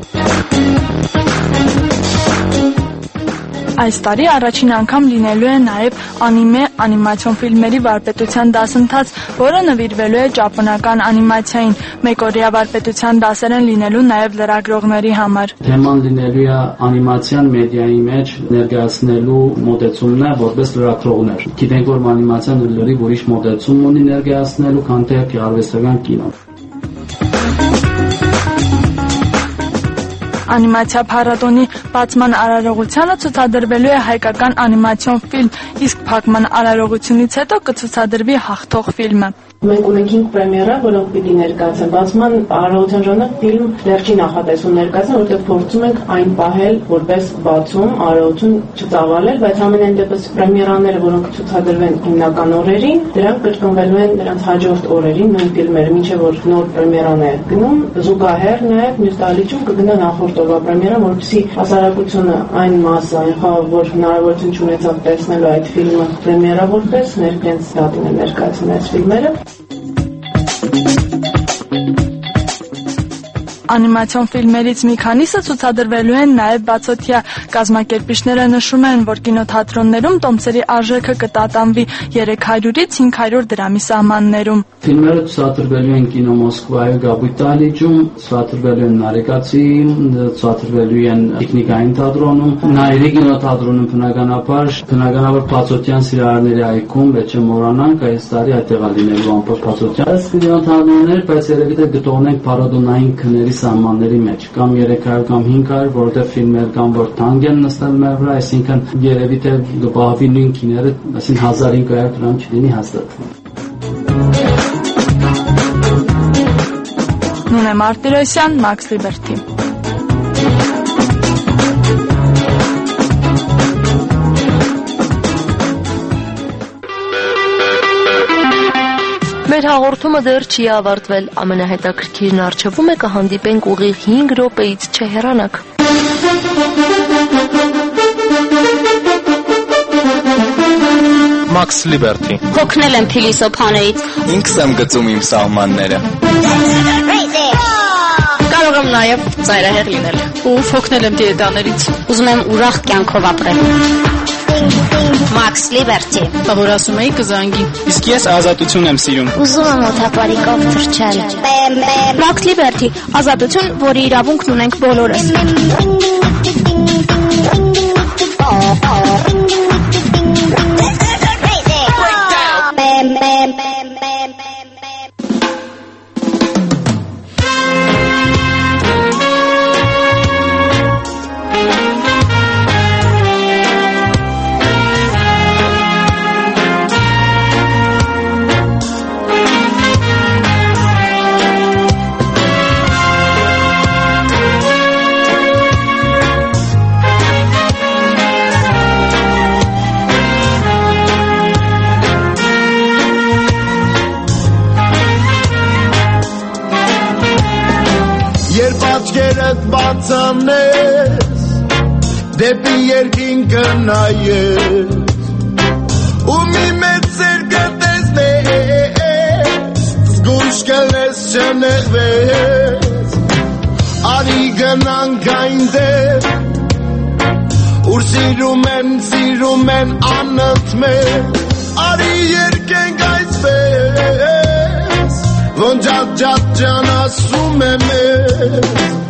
Այս տարի առաջին անգամ լինելու է նաև անիմե անիմացիոն ֆիլմերի վարպետության դասընթաց, որը նվիրվելու է ճապոնական անիմացիային։ Մեկօրյա վարպետության դասեր են լինելու նաև լրագրողների համար։ Թեման լինելու է անիմացիան մեդիայի մեջ ներկայացնելու մոտեցումն է որպես լրագրողներ։ Գիտենք, որ անիմացիան լրիվ ուրիշ մոտեցում ունի ներկայացնելու, քան թե արվեստական կինո։ Անիմացիա փառատոնի բացման արարողությանը ցուցադրվելու է հայկական անիմացիոն ֆիլմ, իսկ փակման արարողությունից հետո կցուցադրվի հաղթող ֆիլմը։ Մենք ունենք հինգ պրեմիերա, որոնք պիտի ներկայացեն։ Բացման արարողության ժամանակ ֆիլմ վերջի նախատեսում ներկայացան, որտեղ փորձում ենք այն պահել որպես բացում, արարողություն չծավալել, բայց ամենայն դեպս պրեմիերաները, որոնք ցուցադրվեն հիմնական օրերին, դրանք կրկնվելու են նրանց հաջորդ օրերին, նույն ֆիլմերը, մինչև որ նոր պրեմիերան է գնում, զուգահեռ նաև մյուս տարիչում կգնա նախորդ օրվա պրեմիերան, որպեսզի հասարակությունը այն մասը, այն խավը, որ հնարավորություն չունեցավ տեսնելու այդ ֆիլմը պրեմիերա որպես, ներկայացնեն դատին ներկայացնեն այս ֆիլմերը։ Անիմացիոն ֆիլմերից մի քանիսը ցուցադրվելու են նաև բացօթյա։ Կազմակերպիչները նշում են, որ կինոթատրոններում տոմսերի արժեքը կտատանվի երեք հարյուրից հինգ հարյուր դրամի սահմաններում։ Ֆիլմերը ցուցադրվելու են կինո Մոսկվայի Գաբույտալիջում, ցուցադրվելու են Նարեկացիում, ցուցադրվելու են Տեխնիկային թատրոնում, Նայիրի կինոթատրոնում բնականաբար, բնականաբար բացօթյան Սիրահարների այգում, բայց չմոռանանք այս տարի այդտեղ լինելու ամբողջ բացօթյան։ Ըստ կինոթատրոններ, բայց երևի թե գտնենք փառատոնային քների սահմանների մեջ, կամ երեք հարյուր կամ հինգ հարյուր, որտեղ ֆիլմեր կան, որ թանկ են նստել մեր վրա, այսինքն երևի թե գբահվի նույն քիները, այսինքն հազար հինգ հարյուր դրամ չլինի հաստատ։ Նունե Մարտիրոսյան, Max Liberty։ Մեր հաղորդումը դեռ չի ավարտվել, ամենահետաքրքիրն առջևում է կհանդիպենք ուղիղ հինգ րոպեից, չհեռանաք։ Max Liberty։ Հոգնել եմ փիլիսոփաներից։ Ինքս եմ գծում իմ սահմանները։ Կարող եմ նաև ծայրահեղ լինել։ Ու հոգնել եմ դիետաներից։ Ուզում եմ ուրախ կյանքով ապրել։ Max Liberty։ Որ ասում էի կզանգի։ Իսկ ես ազատություն եմ սիրում։ Ուզում եմ օթապարիկով թռչել։ Max Liberty, ազատություն, որի իրավունքն ունենք բոլորս։ աչքերդ բացանես, դեպի երկինքը նայես, ու մի մեծ սերկը տեսնես, զգույշ կլես չնեղվես, արի գնանք այնտեղ, ուր սիրում են, սիրում են անընդմեջ, արի երկենք այսպես, ոնց ջատ ջատ ջան ասում է մեզ.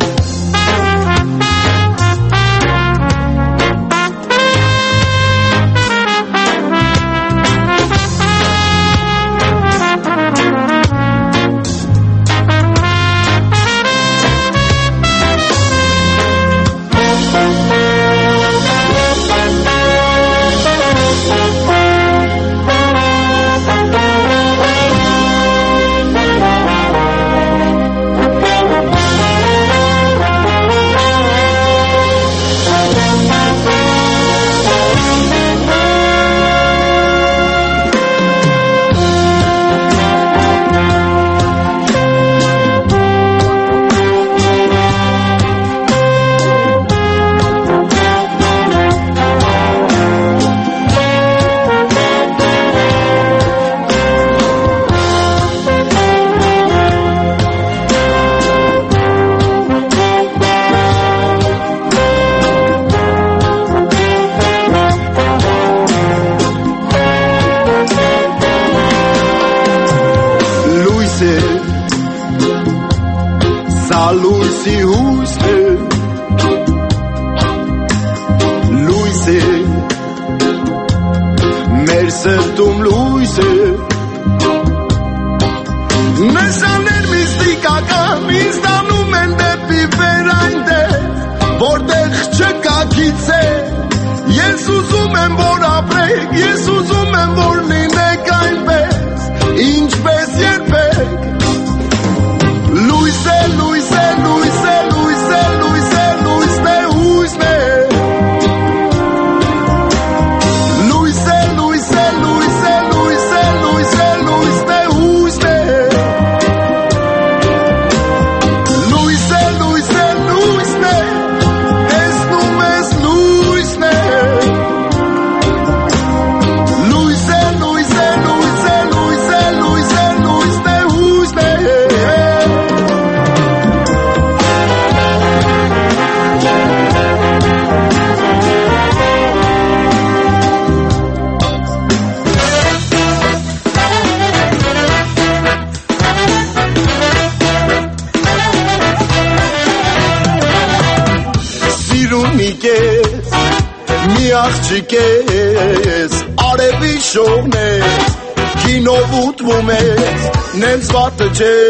Չկես, արևի շողնես, կինով ուտվում ես, նենց վատը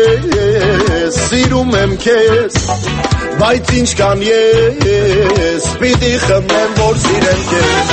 չես, սիրում եմ քեզ, բայց ինչ կան ես, պիտի խմեմ, որ սիրեմ քեզ.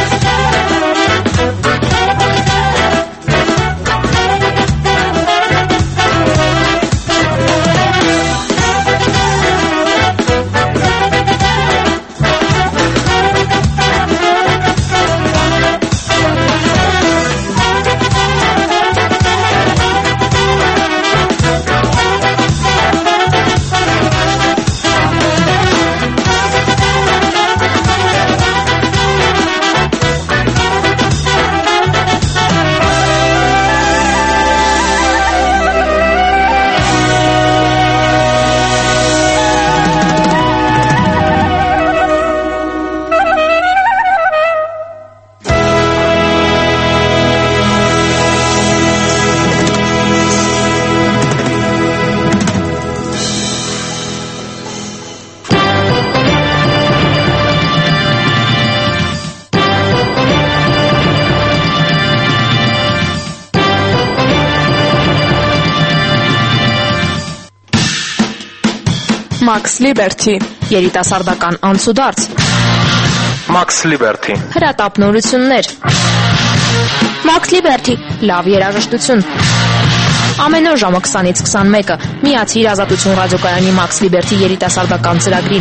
Max Liberty, երիտասարդական անցուդարձ. Max Liberty, հրատապնորություններ. Max Liberty, լավ երաժշտություն. Ամեն օր ժամը քսանից քսանմեկը միացիր Ազատություն ռադիոկայանի Max Liberty երիտասարդական ծրագրին.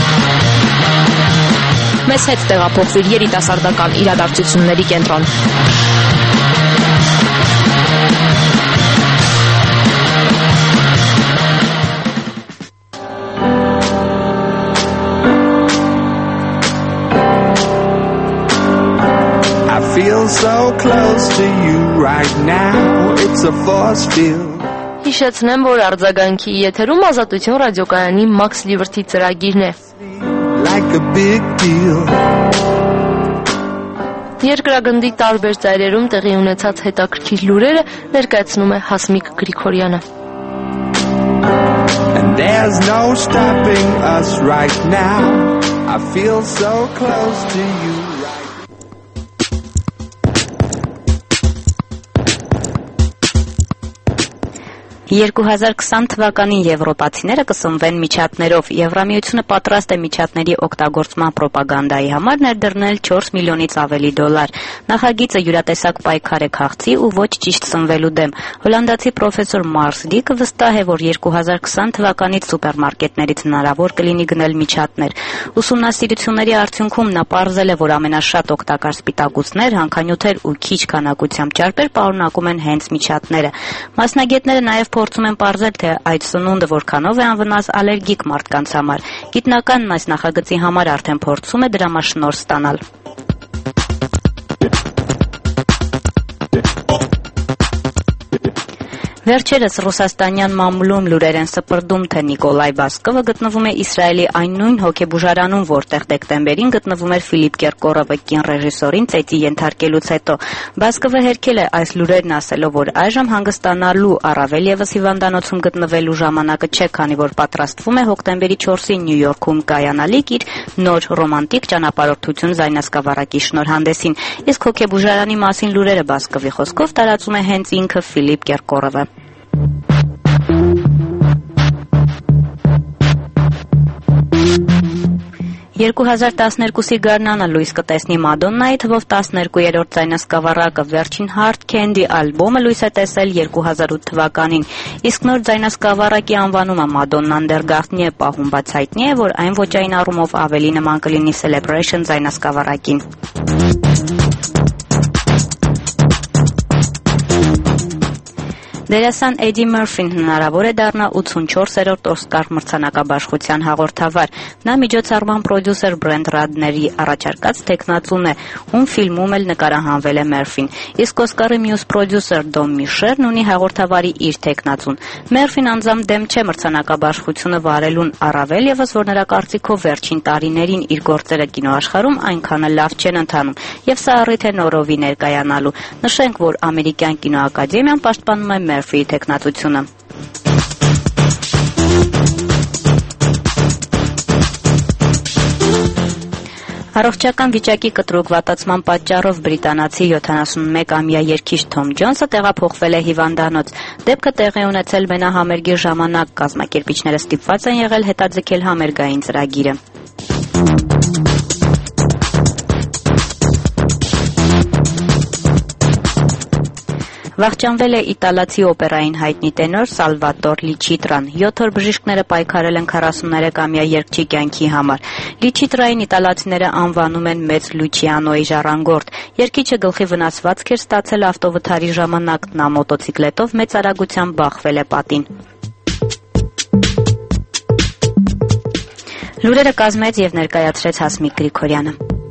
Մեզ հետ տեղափոխվիր երիտասարդական իրադարձությունների կենտրոն. so close to you right now. It's a force field. Հիշեցնեմ, որ արձագանքի եթերում Ազատություն ռադիոկայանի Max Liberty ծրագիրն է։ Like a big deal. Երկրագնդի տարբեր ծայրերում տեղի ունեցած հետաքրքիր լուրերը ներկայացնում է Հասմիկ Գրիգորյանը։ And there's no stopping us right now. I feel so close to you. երկու հազար քսան թվականին եվրոպացիները կսնվեն միջատներով։ Եվրամիությունը պատրաստ է միջատների օգտագործման պրոպագանդայի համար ներդրնել չորս միլիոնից ավելի դոլար։ Նախագիծը յուրատեսակ պայքար է քաղցի ու ոչ ճիշտ սնվելու դեմ։ Հոլանդացի պրոֆեսոր Մարս Դիկը վստահ է, որ երկու հազար քսան թվականից սուպերմարկետներից հնարավոր կլինի գնել միջատներ։ Ուսումնասիրությունների արդյունքում նա պարզել է, որ ամենաշատ օգտակար սպիտակուցներ, հանքանյութեր ու քիչ քանակությամբ ճարպեր պարունակում են հենց միջատները։ Մասնագետները նաև փորձում են պարզել, թե այդ սնունդը որքանով է անվնաս ալերգիկ մարդկանց համար։ Գիտնականն այս նախագծի համար արդեն փորձում է դրամաշնորհ ստանալ։ Վերջերս ռուսաստանյան մամուլում լուրեր են սպրդում, թե Նիկոլայ Բասկովը գտնվում է Իսրայելի այն նույն հոգեբուժարանում, որտեղ դեկտեմբերին գտնվում էր Ֆիլիպ Կիրկորովը կինռեժիսորին ծեծի ենթարկելուց հետո։ Բասկովը հերքել է այս լուրերն ասելով, որ այժմ հանգստանալու, առավել եւս հիվանդանոցում գտնվելու ժամանակը չէ, քանի որ պատրաստվում է հոկտեմբերի չորսին Նյու Յորքում կայանալիք իր նոր ռոմանտիկ ճանապարհորդություն զայնասկավառակի շնորհանդեսին։ Իսկ հոգեբուժարանի մասին լուրերը Բասկովի խոսքով տարածում է հենց ինքը Ֆիլիպ Կիրկորովը։ երկու հազար տասներկուսի գարնանը լույս կտեսնի Մադոննայի թվով տասներկուերորդ ձայնասկավառակը, վերջին Hard Candy ալբոմը լույս է տեսել երկու հազար ութ թվականին, իսկ նոր ձայնասկավառակի անվանումը Մադոննան դեռ գաղտնի է պահում, բայց հայտնի է, որ այն ոճային առումով ավելի նման կլինի Celebration ձայնասկավառակին։ Դերասան Էդի Մըրֆին հնարավոր է դառնա ութսունչորսերորդ Օսկար մրցանակաբաշխության հաղորդավար։ Նա միջոցառման պրոդյուսեր Բրենդ Ռադների առաջարկած տեխնացուն է, ում ֆիլմում էլ նկարահանվել է Մըրֆին։ Իսկ Օսկարի մյուս պրոդյուսեր Դոմ Միշերն ունի հաղորդավարի իր տեխնացուն։ Մըրֆին անձամբ դեմ չէ մրցանակաբաշխությունը վարելուն, առավել եւս, որ նրա կարծիքով վերջին տարիներին իր գործերը կինոաշխարհում այնքան լավ չեն ընթանում, եւ սա առիթ է նորովի ներկայանալու։ Նշենք, որ ամերիկյան կինոակադեմիան պաշտպանում է Մըրֆիի տեխնացությունը։ Առողջական վիճակի կտրուկ վատացման պատճառով բրիտանացի յոթանասունմեկամյա երգիչ Թոմ Ջոնսը տեղափոխվել է հիվանդանոց։ Դեպքը տեղի ունեցել մենահամերգի ժամանակ, կազմակերպիչները ստիպված են եղել հետաձգել համերգային ծրագիրը։ Վախճանվել է իտալացի օպերային հայտնի տենոր Սալվատոր Լիչիտրան։ յոթ օր բժիշկները պայքարել են քառասուներեքամյա երգչի կյանքի համար։ Լիչիտրային իտալացիները անվանում են Մեծ Լուչիանոյի ժառանգորդ։ Երգիչը գլխի վնասվածք էր ստացել ավտովթարի ժամանակ, նա մոտոցիկլետով մեծ արագությամբ բախվել է պատին։ Լուրերը կազմեց եւ ներկայացրեց Հասմիկ Գրիգորյանը։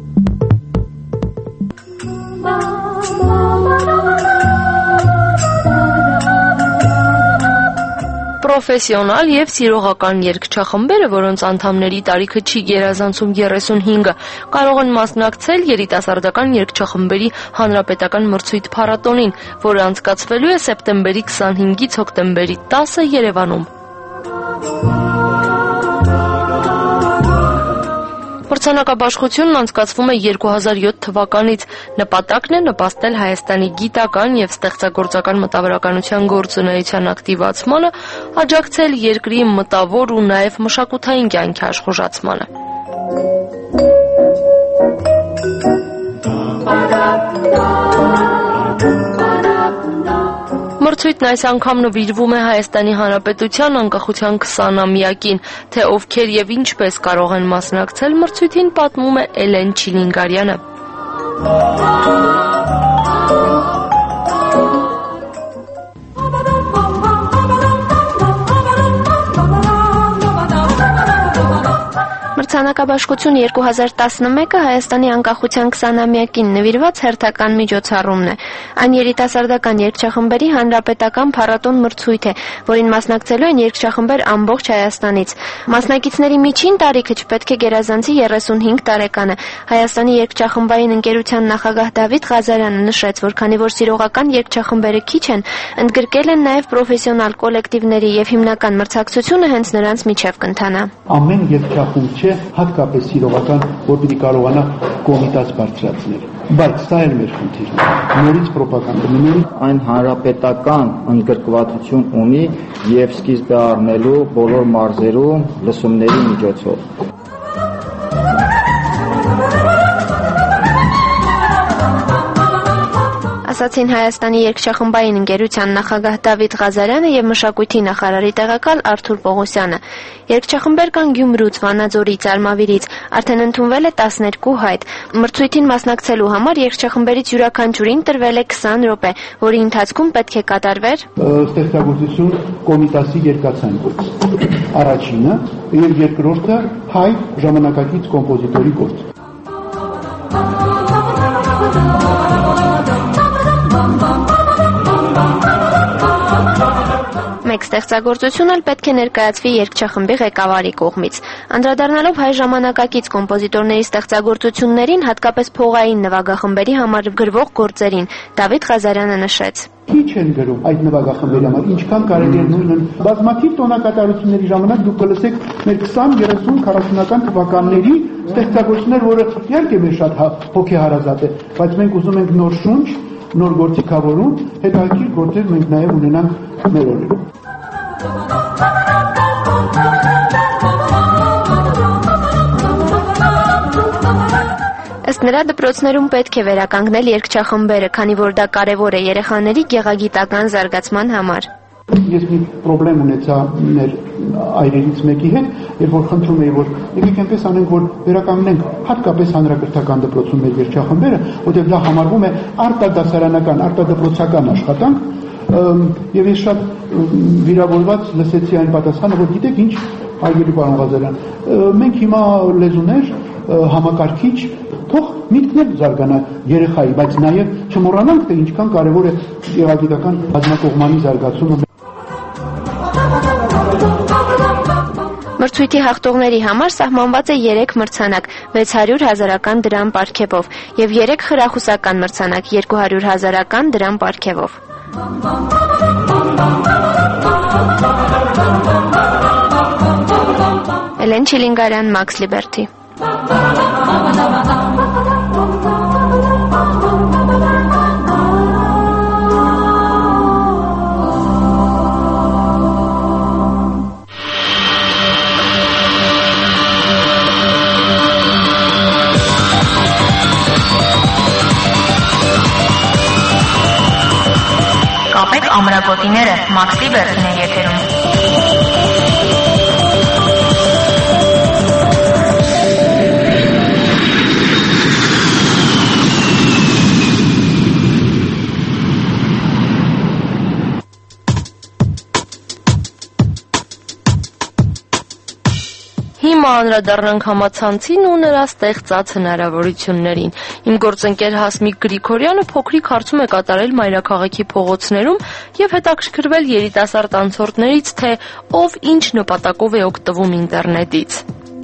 Պրոֆեսիոնալ եւ սիրողական երգչախմբերը, որոնց անդամների տարիքը չի գերազանցում երեսունհինգը, կարող են մասնակցել երիտասարդական երգչախմբերի հանրապետական մրցույթ փառատոնին, որը անցկացվելու է սեպտեմբերի քսանհինգից հոկտեմբերի տասը Երևանում։ Մրցանակաբաշխությունն անցկացվում է երկու հազար յոթ թվականից։ Նպատակն է նպաստել Հայաստանի գիտական եւ ստեղծագործական մտավորականության գործունեության ակտիվացմանը, աջակցել երկրի մտավոր ու նաեւ մշակութային կյանքի աշխուժացմանը։ Մրցույթն այս անգամ նվիրվում է Հայաստանի Հանրապետության անկախության քսանամյակին, թե ովքեր եւ ինչպես կարող են մասնակցել մրցույթին, պատմում է Էլեն Չիլինգարյանը։ Մրցանակաբաշխություն երկու հազար տասնմեկը Հայաստանի անկախության քսանամյակին նվիրված հերթական միջոցառումն է։ Այն երիտասարդական երգչախմբերի հանրապետական փառատոն մրցույթ է, որին մասնակցելու են երգչախմբեր ամբողջ Հայաստանից։ Մասնակիցների միջին տարիքը չպետք է գերազանցի երեսունհինգ տարեկանը։ Հայաստանի երգչախմբային ընկերության նախագահ Դավիթ Ղազարյանը նշեց, որ քանի որ սիրողական երգչախմբերը քիչ են, ընդգրկել են նաև պրոֆեսիոնալ կոլեկտիվների եւ հիմնական մրցակցությունը հենց նրանց միջև կընթանա։ Ամեն երգչախումբ չէ, հատկապես սիրողական, որ պիտի կարողանա կոմիտաց բարձրացնել։ Բայց սա էլ մեր խնդիրն է։ Նորից ռոպագանդա, այն հանրապետական ընդգրկվածություն ունի եւ սկիզբ է առնելու բոլոր մարզերում լսումների միջոցով։ Ասացին Հայաստանի երգչախմբային ընկերության նախագահ Դավիթ Ղազարյանը եւ մշակույթի նախարարի տեղակալ Արթուր Պողոսյանը։ Երգչախմբեր կան Գյումրուց, Վանաձորից, Արմավիրից, արդեն ընդունվել է տասներկու հայտ։ Մրցույթին մասնակցելու համար երգչախմբերից յուրաքանչյուրին տրվել է քսան րոպե, որի ընթացքում պետք է կատարվեր ստեղծագործություն կոմիտասի երկացանկոց։ Առաջինը եւ երկրորդը հայ ժամանակակից կոմպոզիտորի գործ։ Մեկ ստեղծագործություն էլ պետք է ներկայացվի երգչախմբի ղեկավարի կողմից։ Անդրադառնալով հայ ժամանակակից կոմպոզիտորների ստեղծագործություններին, հատկապես փողային նվագախմբերի համար գրվող գործերին, Դավիթ Ղազարյանը նշեց. Քիչ են գրում այդ նվագախմբերի համար, ինչքան կարելի է նույնն բազմաթիվ տոնակատարությունների ժամանակ դուք կլսեք մեր քսան, երեսուն, քառասունական թվականների ստեղծագործություններ, որը իհարկե մեր շատ հոգեհարազատ է, բայց մենք ուզում ենք նոր շունչ, նոր գործիքավորում, հետաքրքիր գործեր մենք նաև ունենանք մեր օրերում։ Ըստ նրա դպրոցներում պետք է վերականգնել երգչախմբերը, քանի որ դա կարևոր է երեխաների գեղագիտական զարգացման համար։ Ես մի խնդրեմ ունեցա մեր այրերից մեկի հետ, երբ որ խնդրում էի, որ եկեք այնպես անենք, որ վերականգնենք հատկապես հանրակրթական դպրոցում մեր երգչախմբերը, որտեղ դա համարվում է արտադասարանական, արտադպրոցական աշխատանք, եւ ես շատ վիրավորված լսեցի այն պատասխանը, որ գիտեք ինչ, հարգելի պարոն Ղազարյան, մենք հիմա լեզուներ, համակարգիչ, թող միտքն էլ զարգանա երեխայի, բայց նաեւ չմոռանանք, թե ինչքան կարեւոր է գեղագիտական բազմակողմանի զարգացումը։ Մրցույթի հաղթողների համար սահմանված է երեք մրցանակ, վեց հարյուր հազարական դրամ պարգևով եւ երեք խրախուսական մրցանակ, երկու հարյուր հազարական դրամ պարգևով։ Էլեն Չիլինգարյան, Max Liberty։ Կապեք ամրագոտիները, Max Liberty-ն է եթերում։ Հիմա անդրադառնանք համացանցին ու նրա ստեղծած հնարավորություններին։ Իմ գործընկեր Հասմիկ Գրիգորյանը փոքրիկ հարցում է կատարել մայրաքաղաքի փողոցներում եւ հետաքրքրվել երիտասարդ անցորդներից, թե ով ինչ նպատակով է օգտվում ինտերնետից։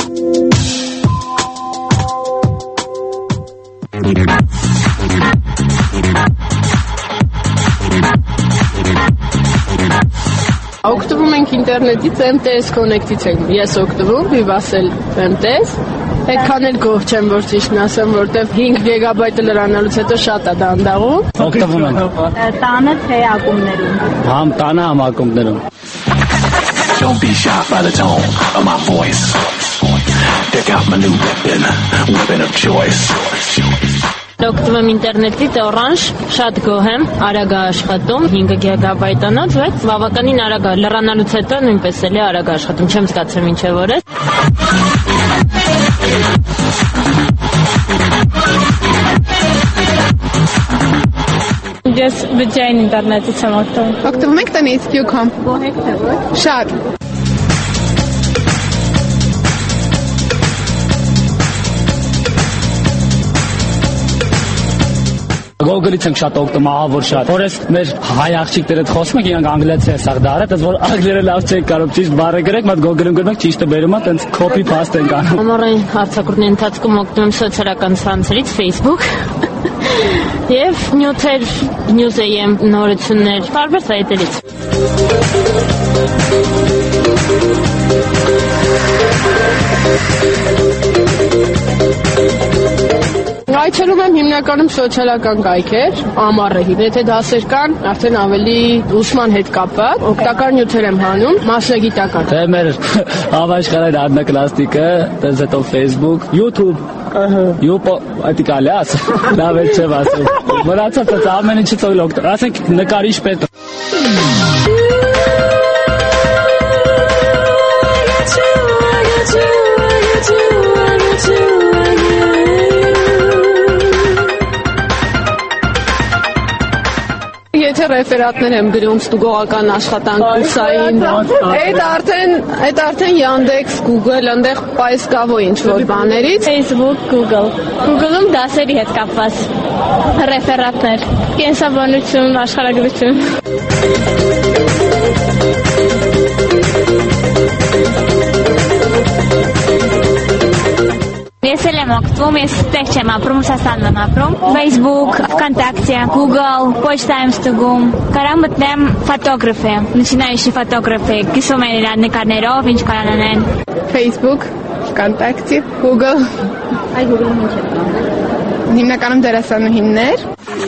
Օգտվում ենք ինտերնետից, էմ տի էս կոնեկտից ենք ես օգտվում, Vivatel էմ տի էս, այդքան էլ գոհ չեմ, որ ճիշտն ասեմ, որտեվ հինգ գիգաբայթը լրանալուց հետո շատ է դանդաղում։ Օգտվում ենք։ Տանը թե ակումբներում։ Համ տանը, համ ակումբներում։ Don't be shy by the tone of my voice. Check out my new weapon, weapon of choice. Օգտվում եմ ինտերնետից, օրանժ, շատ գոհ եմ, արագ է աշխատում, հինգ գիգաբայտանոց, բայց բավականին արագ է, լրանալուց հետո նույնպես էլ է արագ է աշխատում, չեմ զգացել մինչև օրս։ Ես բջջային ինտերնետից եմ օգտվում։ Օգտվում եք տնից, դյուքամ։ Գոհ եք թե ոչ։ Շատ։ Google-ից ենք շատ օգտվում, ահա որ շատ։ Որես մեր հայ աղջիկները խոսում են, իրանք անգլիացի է սաղ դարը, դες որ անգլերեն լավ չեն կարող ճիշտ բառը գրեք, մատ Google-ում գրում եք ճիշտը բերում ա, տենց copy paste ենք անում։ Ամառային հարցակրթության ընթացքում օգտվում սոցիալական ցանցերից Facebook եւ նյութեր, նյուզեյեմ նորություններ, տարբեր սայթերից։ Այցելում եմ հիմնականում սոցիալական կայքեր, ամառը, եթե դասեր կան, արդեն ավելի ուսման հետ կապված, օգտակար նյութեր եմ հանում, մասնագիտական։ Դե մեր համաշխարհային աննակլաստիկը, դες հետո Facebook, YouTube, YouTube, այդ կալյաս, լավ է չեմ ասում։ Մնացածը ամեն ինչից օգտակար, ասենք նկարիչ պետք։ Եթե ռեֆերատներ եմ գրում ստուգողական աշխատանք կուրսային, այդ արդեն այդ արդեն Yandex, Google, այնտեղ պայս կա ոչ ինչ որ բաներից, Facebook, Google։ Google-ում դասերի հետ կապված ռեֆերատներ, կենսաբանություն, աշխարհագրություն։ Ես էլ եմ օգտվում, ես տեղ չեմ ապրում, Ռուսաստանում եմ ապրում, Facebook, Vkontakte, Google, Почта եմ ստուգում, կարամ մտնեմ ֆոտոգրաֆի, начинающий ֆոտոգրաֆի, կիսում են իրար նկարներով, ինչ կարան անեն։ Facebook, Vkontakte, Google։ Այ Google-ում ինչ եք անում։ Հիմնականում դերասանուհիներ։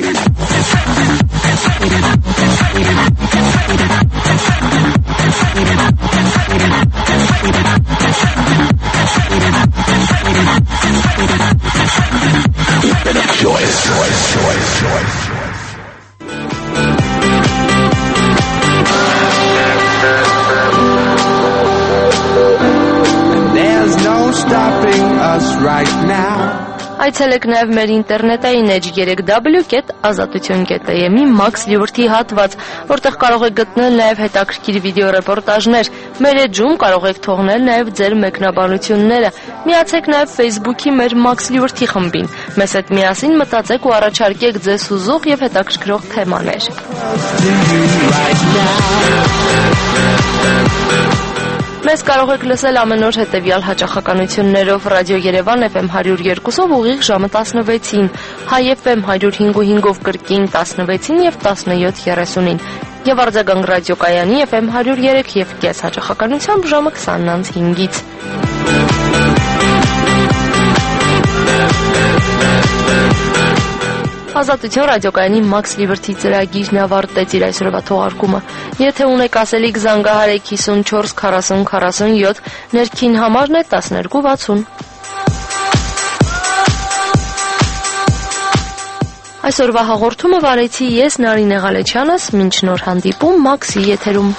Choice, choice, choice, choice. And there's no stopping us right now. Այցելեք նաև մեր ինտերնետային էջ երեք w կետ ազատություն կետ է եմ-ի Max Լյուրդի հատված, որտեղ կարող եք գտնել նաև հետաքրքիր վիդեոռեպորտաժներ։ Մեր էջում կարող եք թողնել նաև ձեր մեկնաբանությունները։ Միացեք նաև Facebook-ի մեր Max Լյուրդի խմբին։ Մեզ հետ միասին մտածեք ու առաջարկեք ձեզ հուզող եւ հետաքրքրող թեմաներ։ Մեզ կարող եք լսել ամեն օր հետևյալ հաճախականություններով Ռադիո Երևան Էֆ Էմ հարյուր երկուսով ուղիղ ժամը տասնվեցին, Հայ Էֆ Էմ հարյուր հինգ ու հինգով կրկին տասնվեցին եւ տասնյոթ երեսունին եւ արձագանք ռադիոկայանի Էֆ Էմ հարյուր երեք եւ կես հաճախականությամբ ժամը քսանն անց հինգից։ Ազատություն ռադիոկայանի Max Liberty ծրագիրն ավարտեց իր այսօրվա թողարկումը։ Եթե ունեք ասելիք, զանգահարեք հիսունչորս քառասուն քառասունյոթ, ներքին համարն է տասներկու վաթսուն։ Այսօրվա հաղորդումը վարեցի ես Նարինե Ղալեչյանս, մինչ նոր հանդիպում Max-ի եթերում։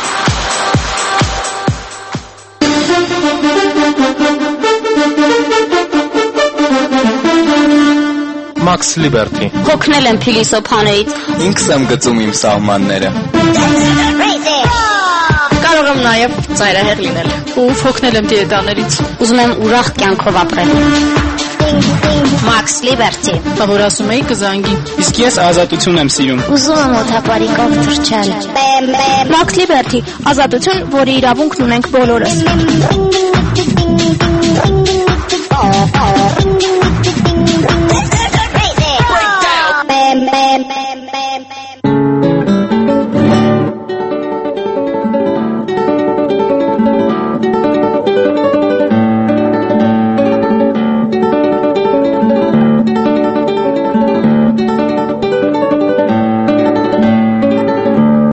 Max Liberty։ Հոգնել եմ փիլիսոփաներից։ Ինքս եմ գծում իմ սահմանները։ Կարող եմ նաև ծայրահեղ լինել։ Ու հոգնել եմ դիետաներից։ Ուզում եմ ուրախ կյանքով ապրել։ Max Liberty։ Որ ասում էի կզանգի։ Իսկ ես ազատություն եմ սիրում։ Ուզում եմ օթապարիկով թռչել։ Max Liberty, ազատություն, որի իրավունքն ունենք բոլորս։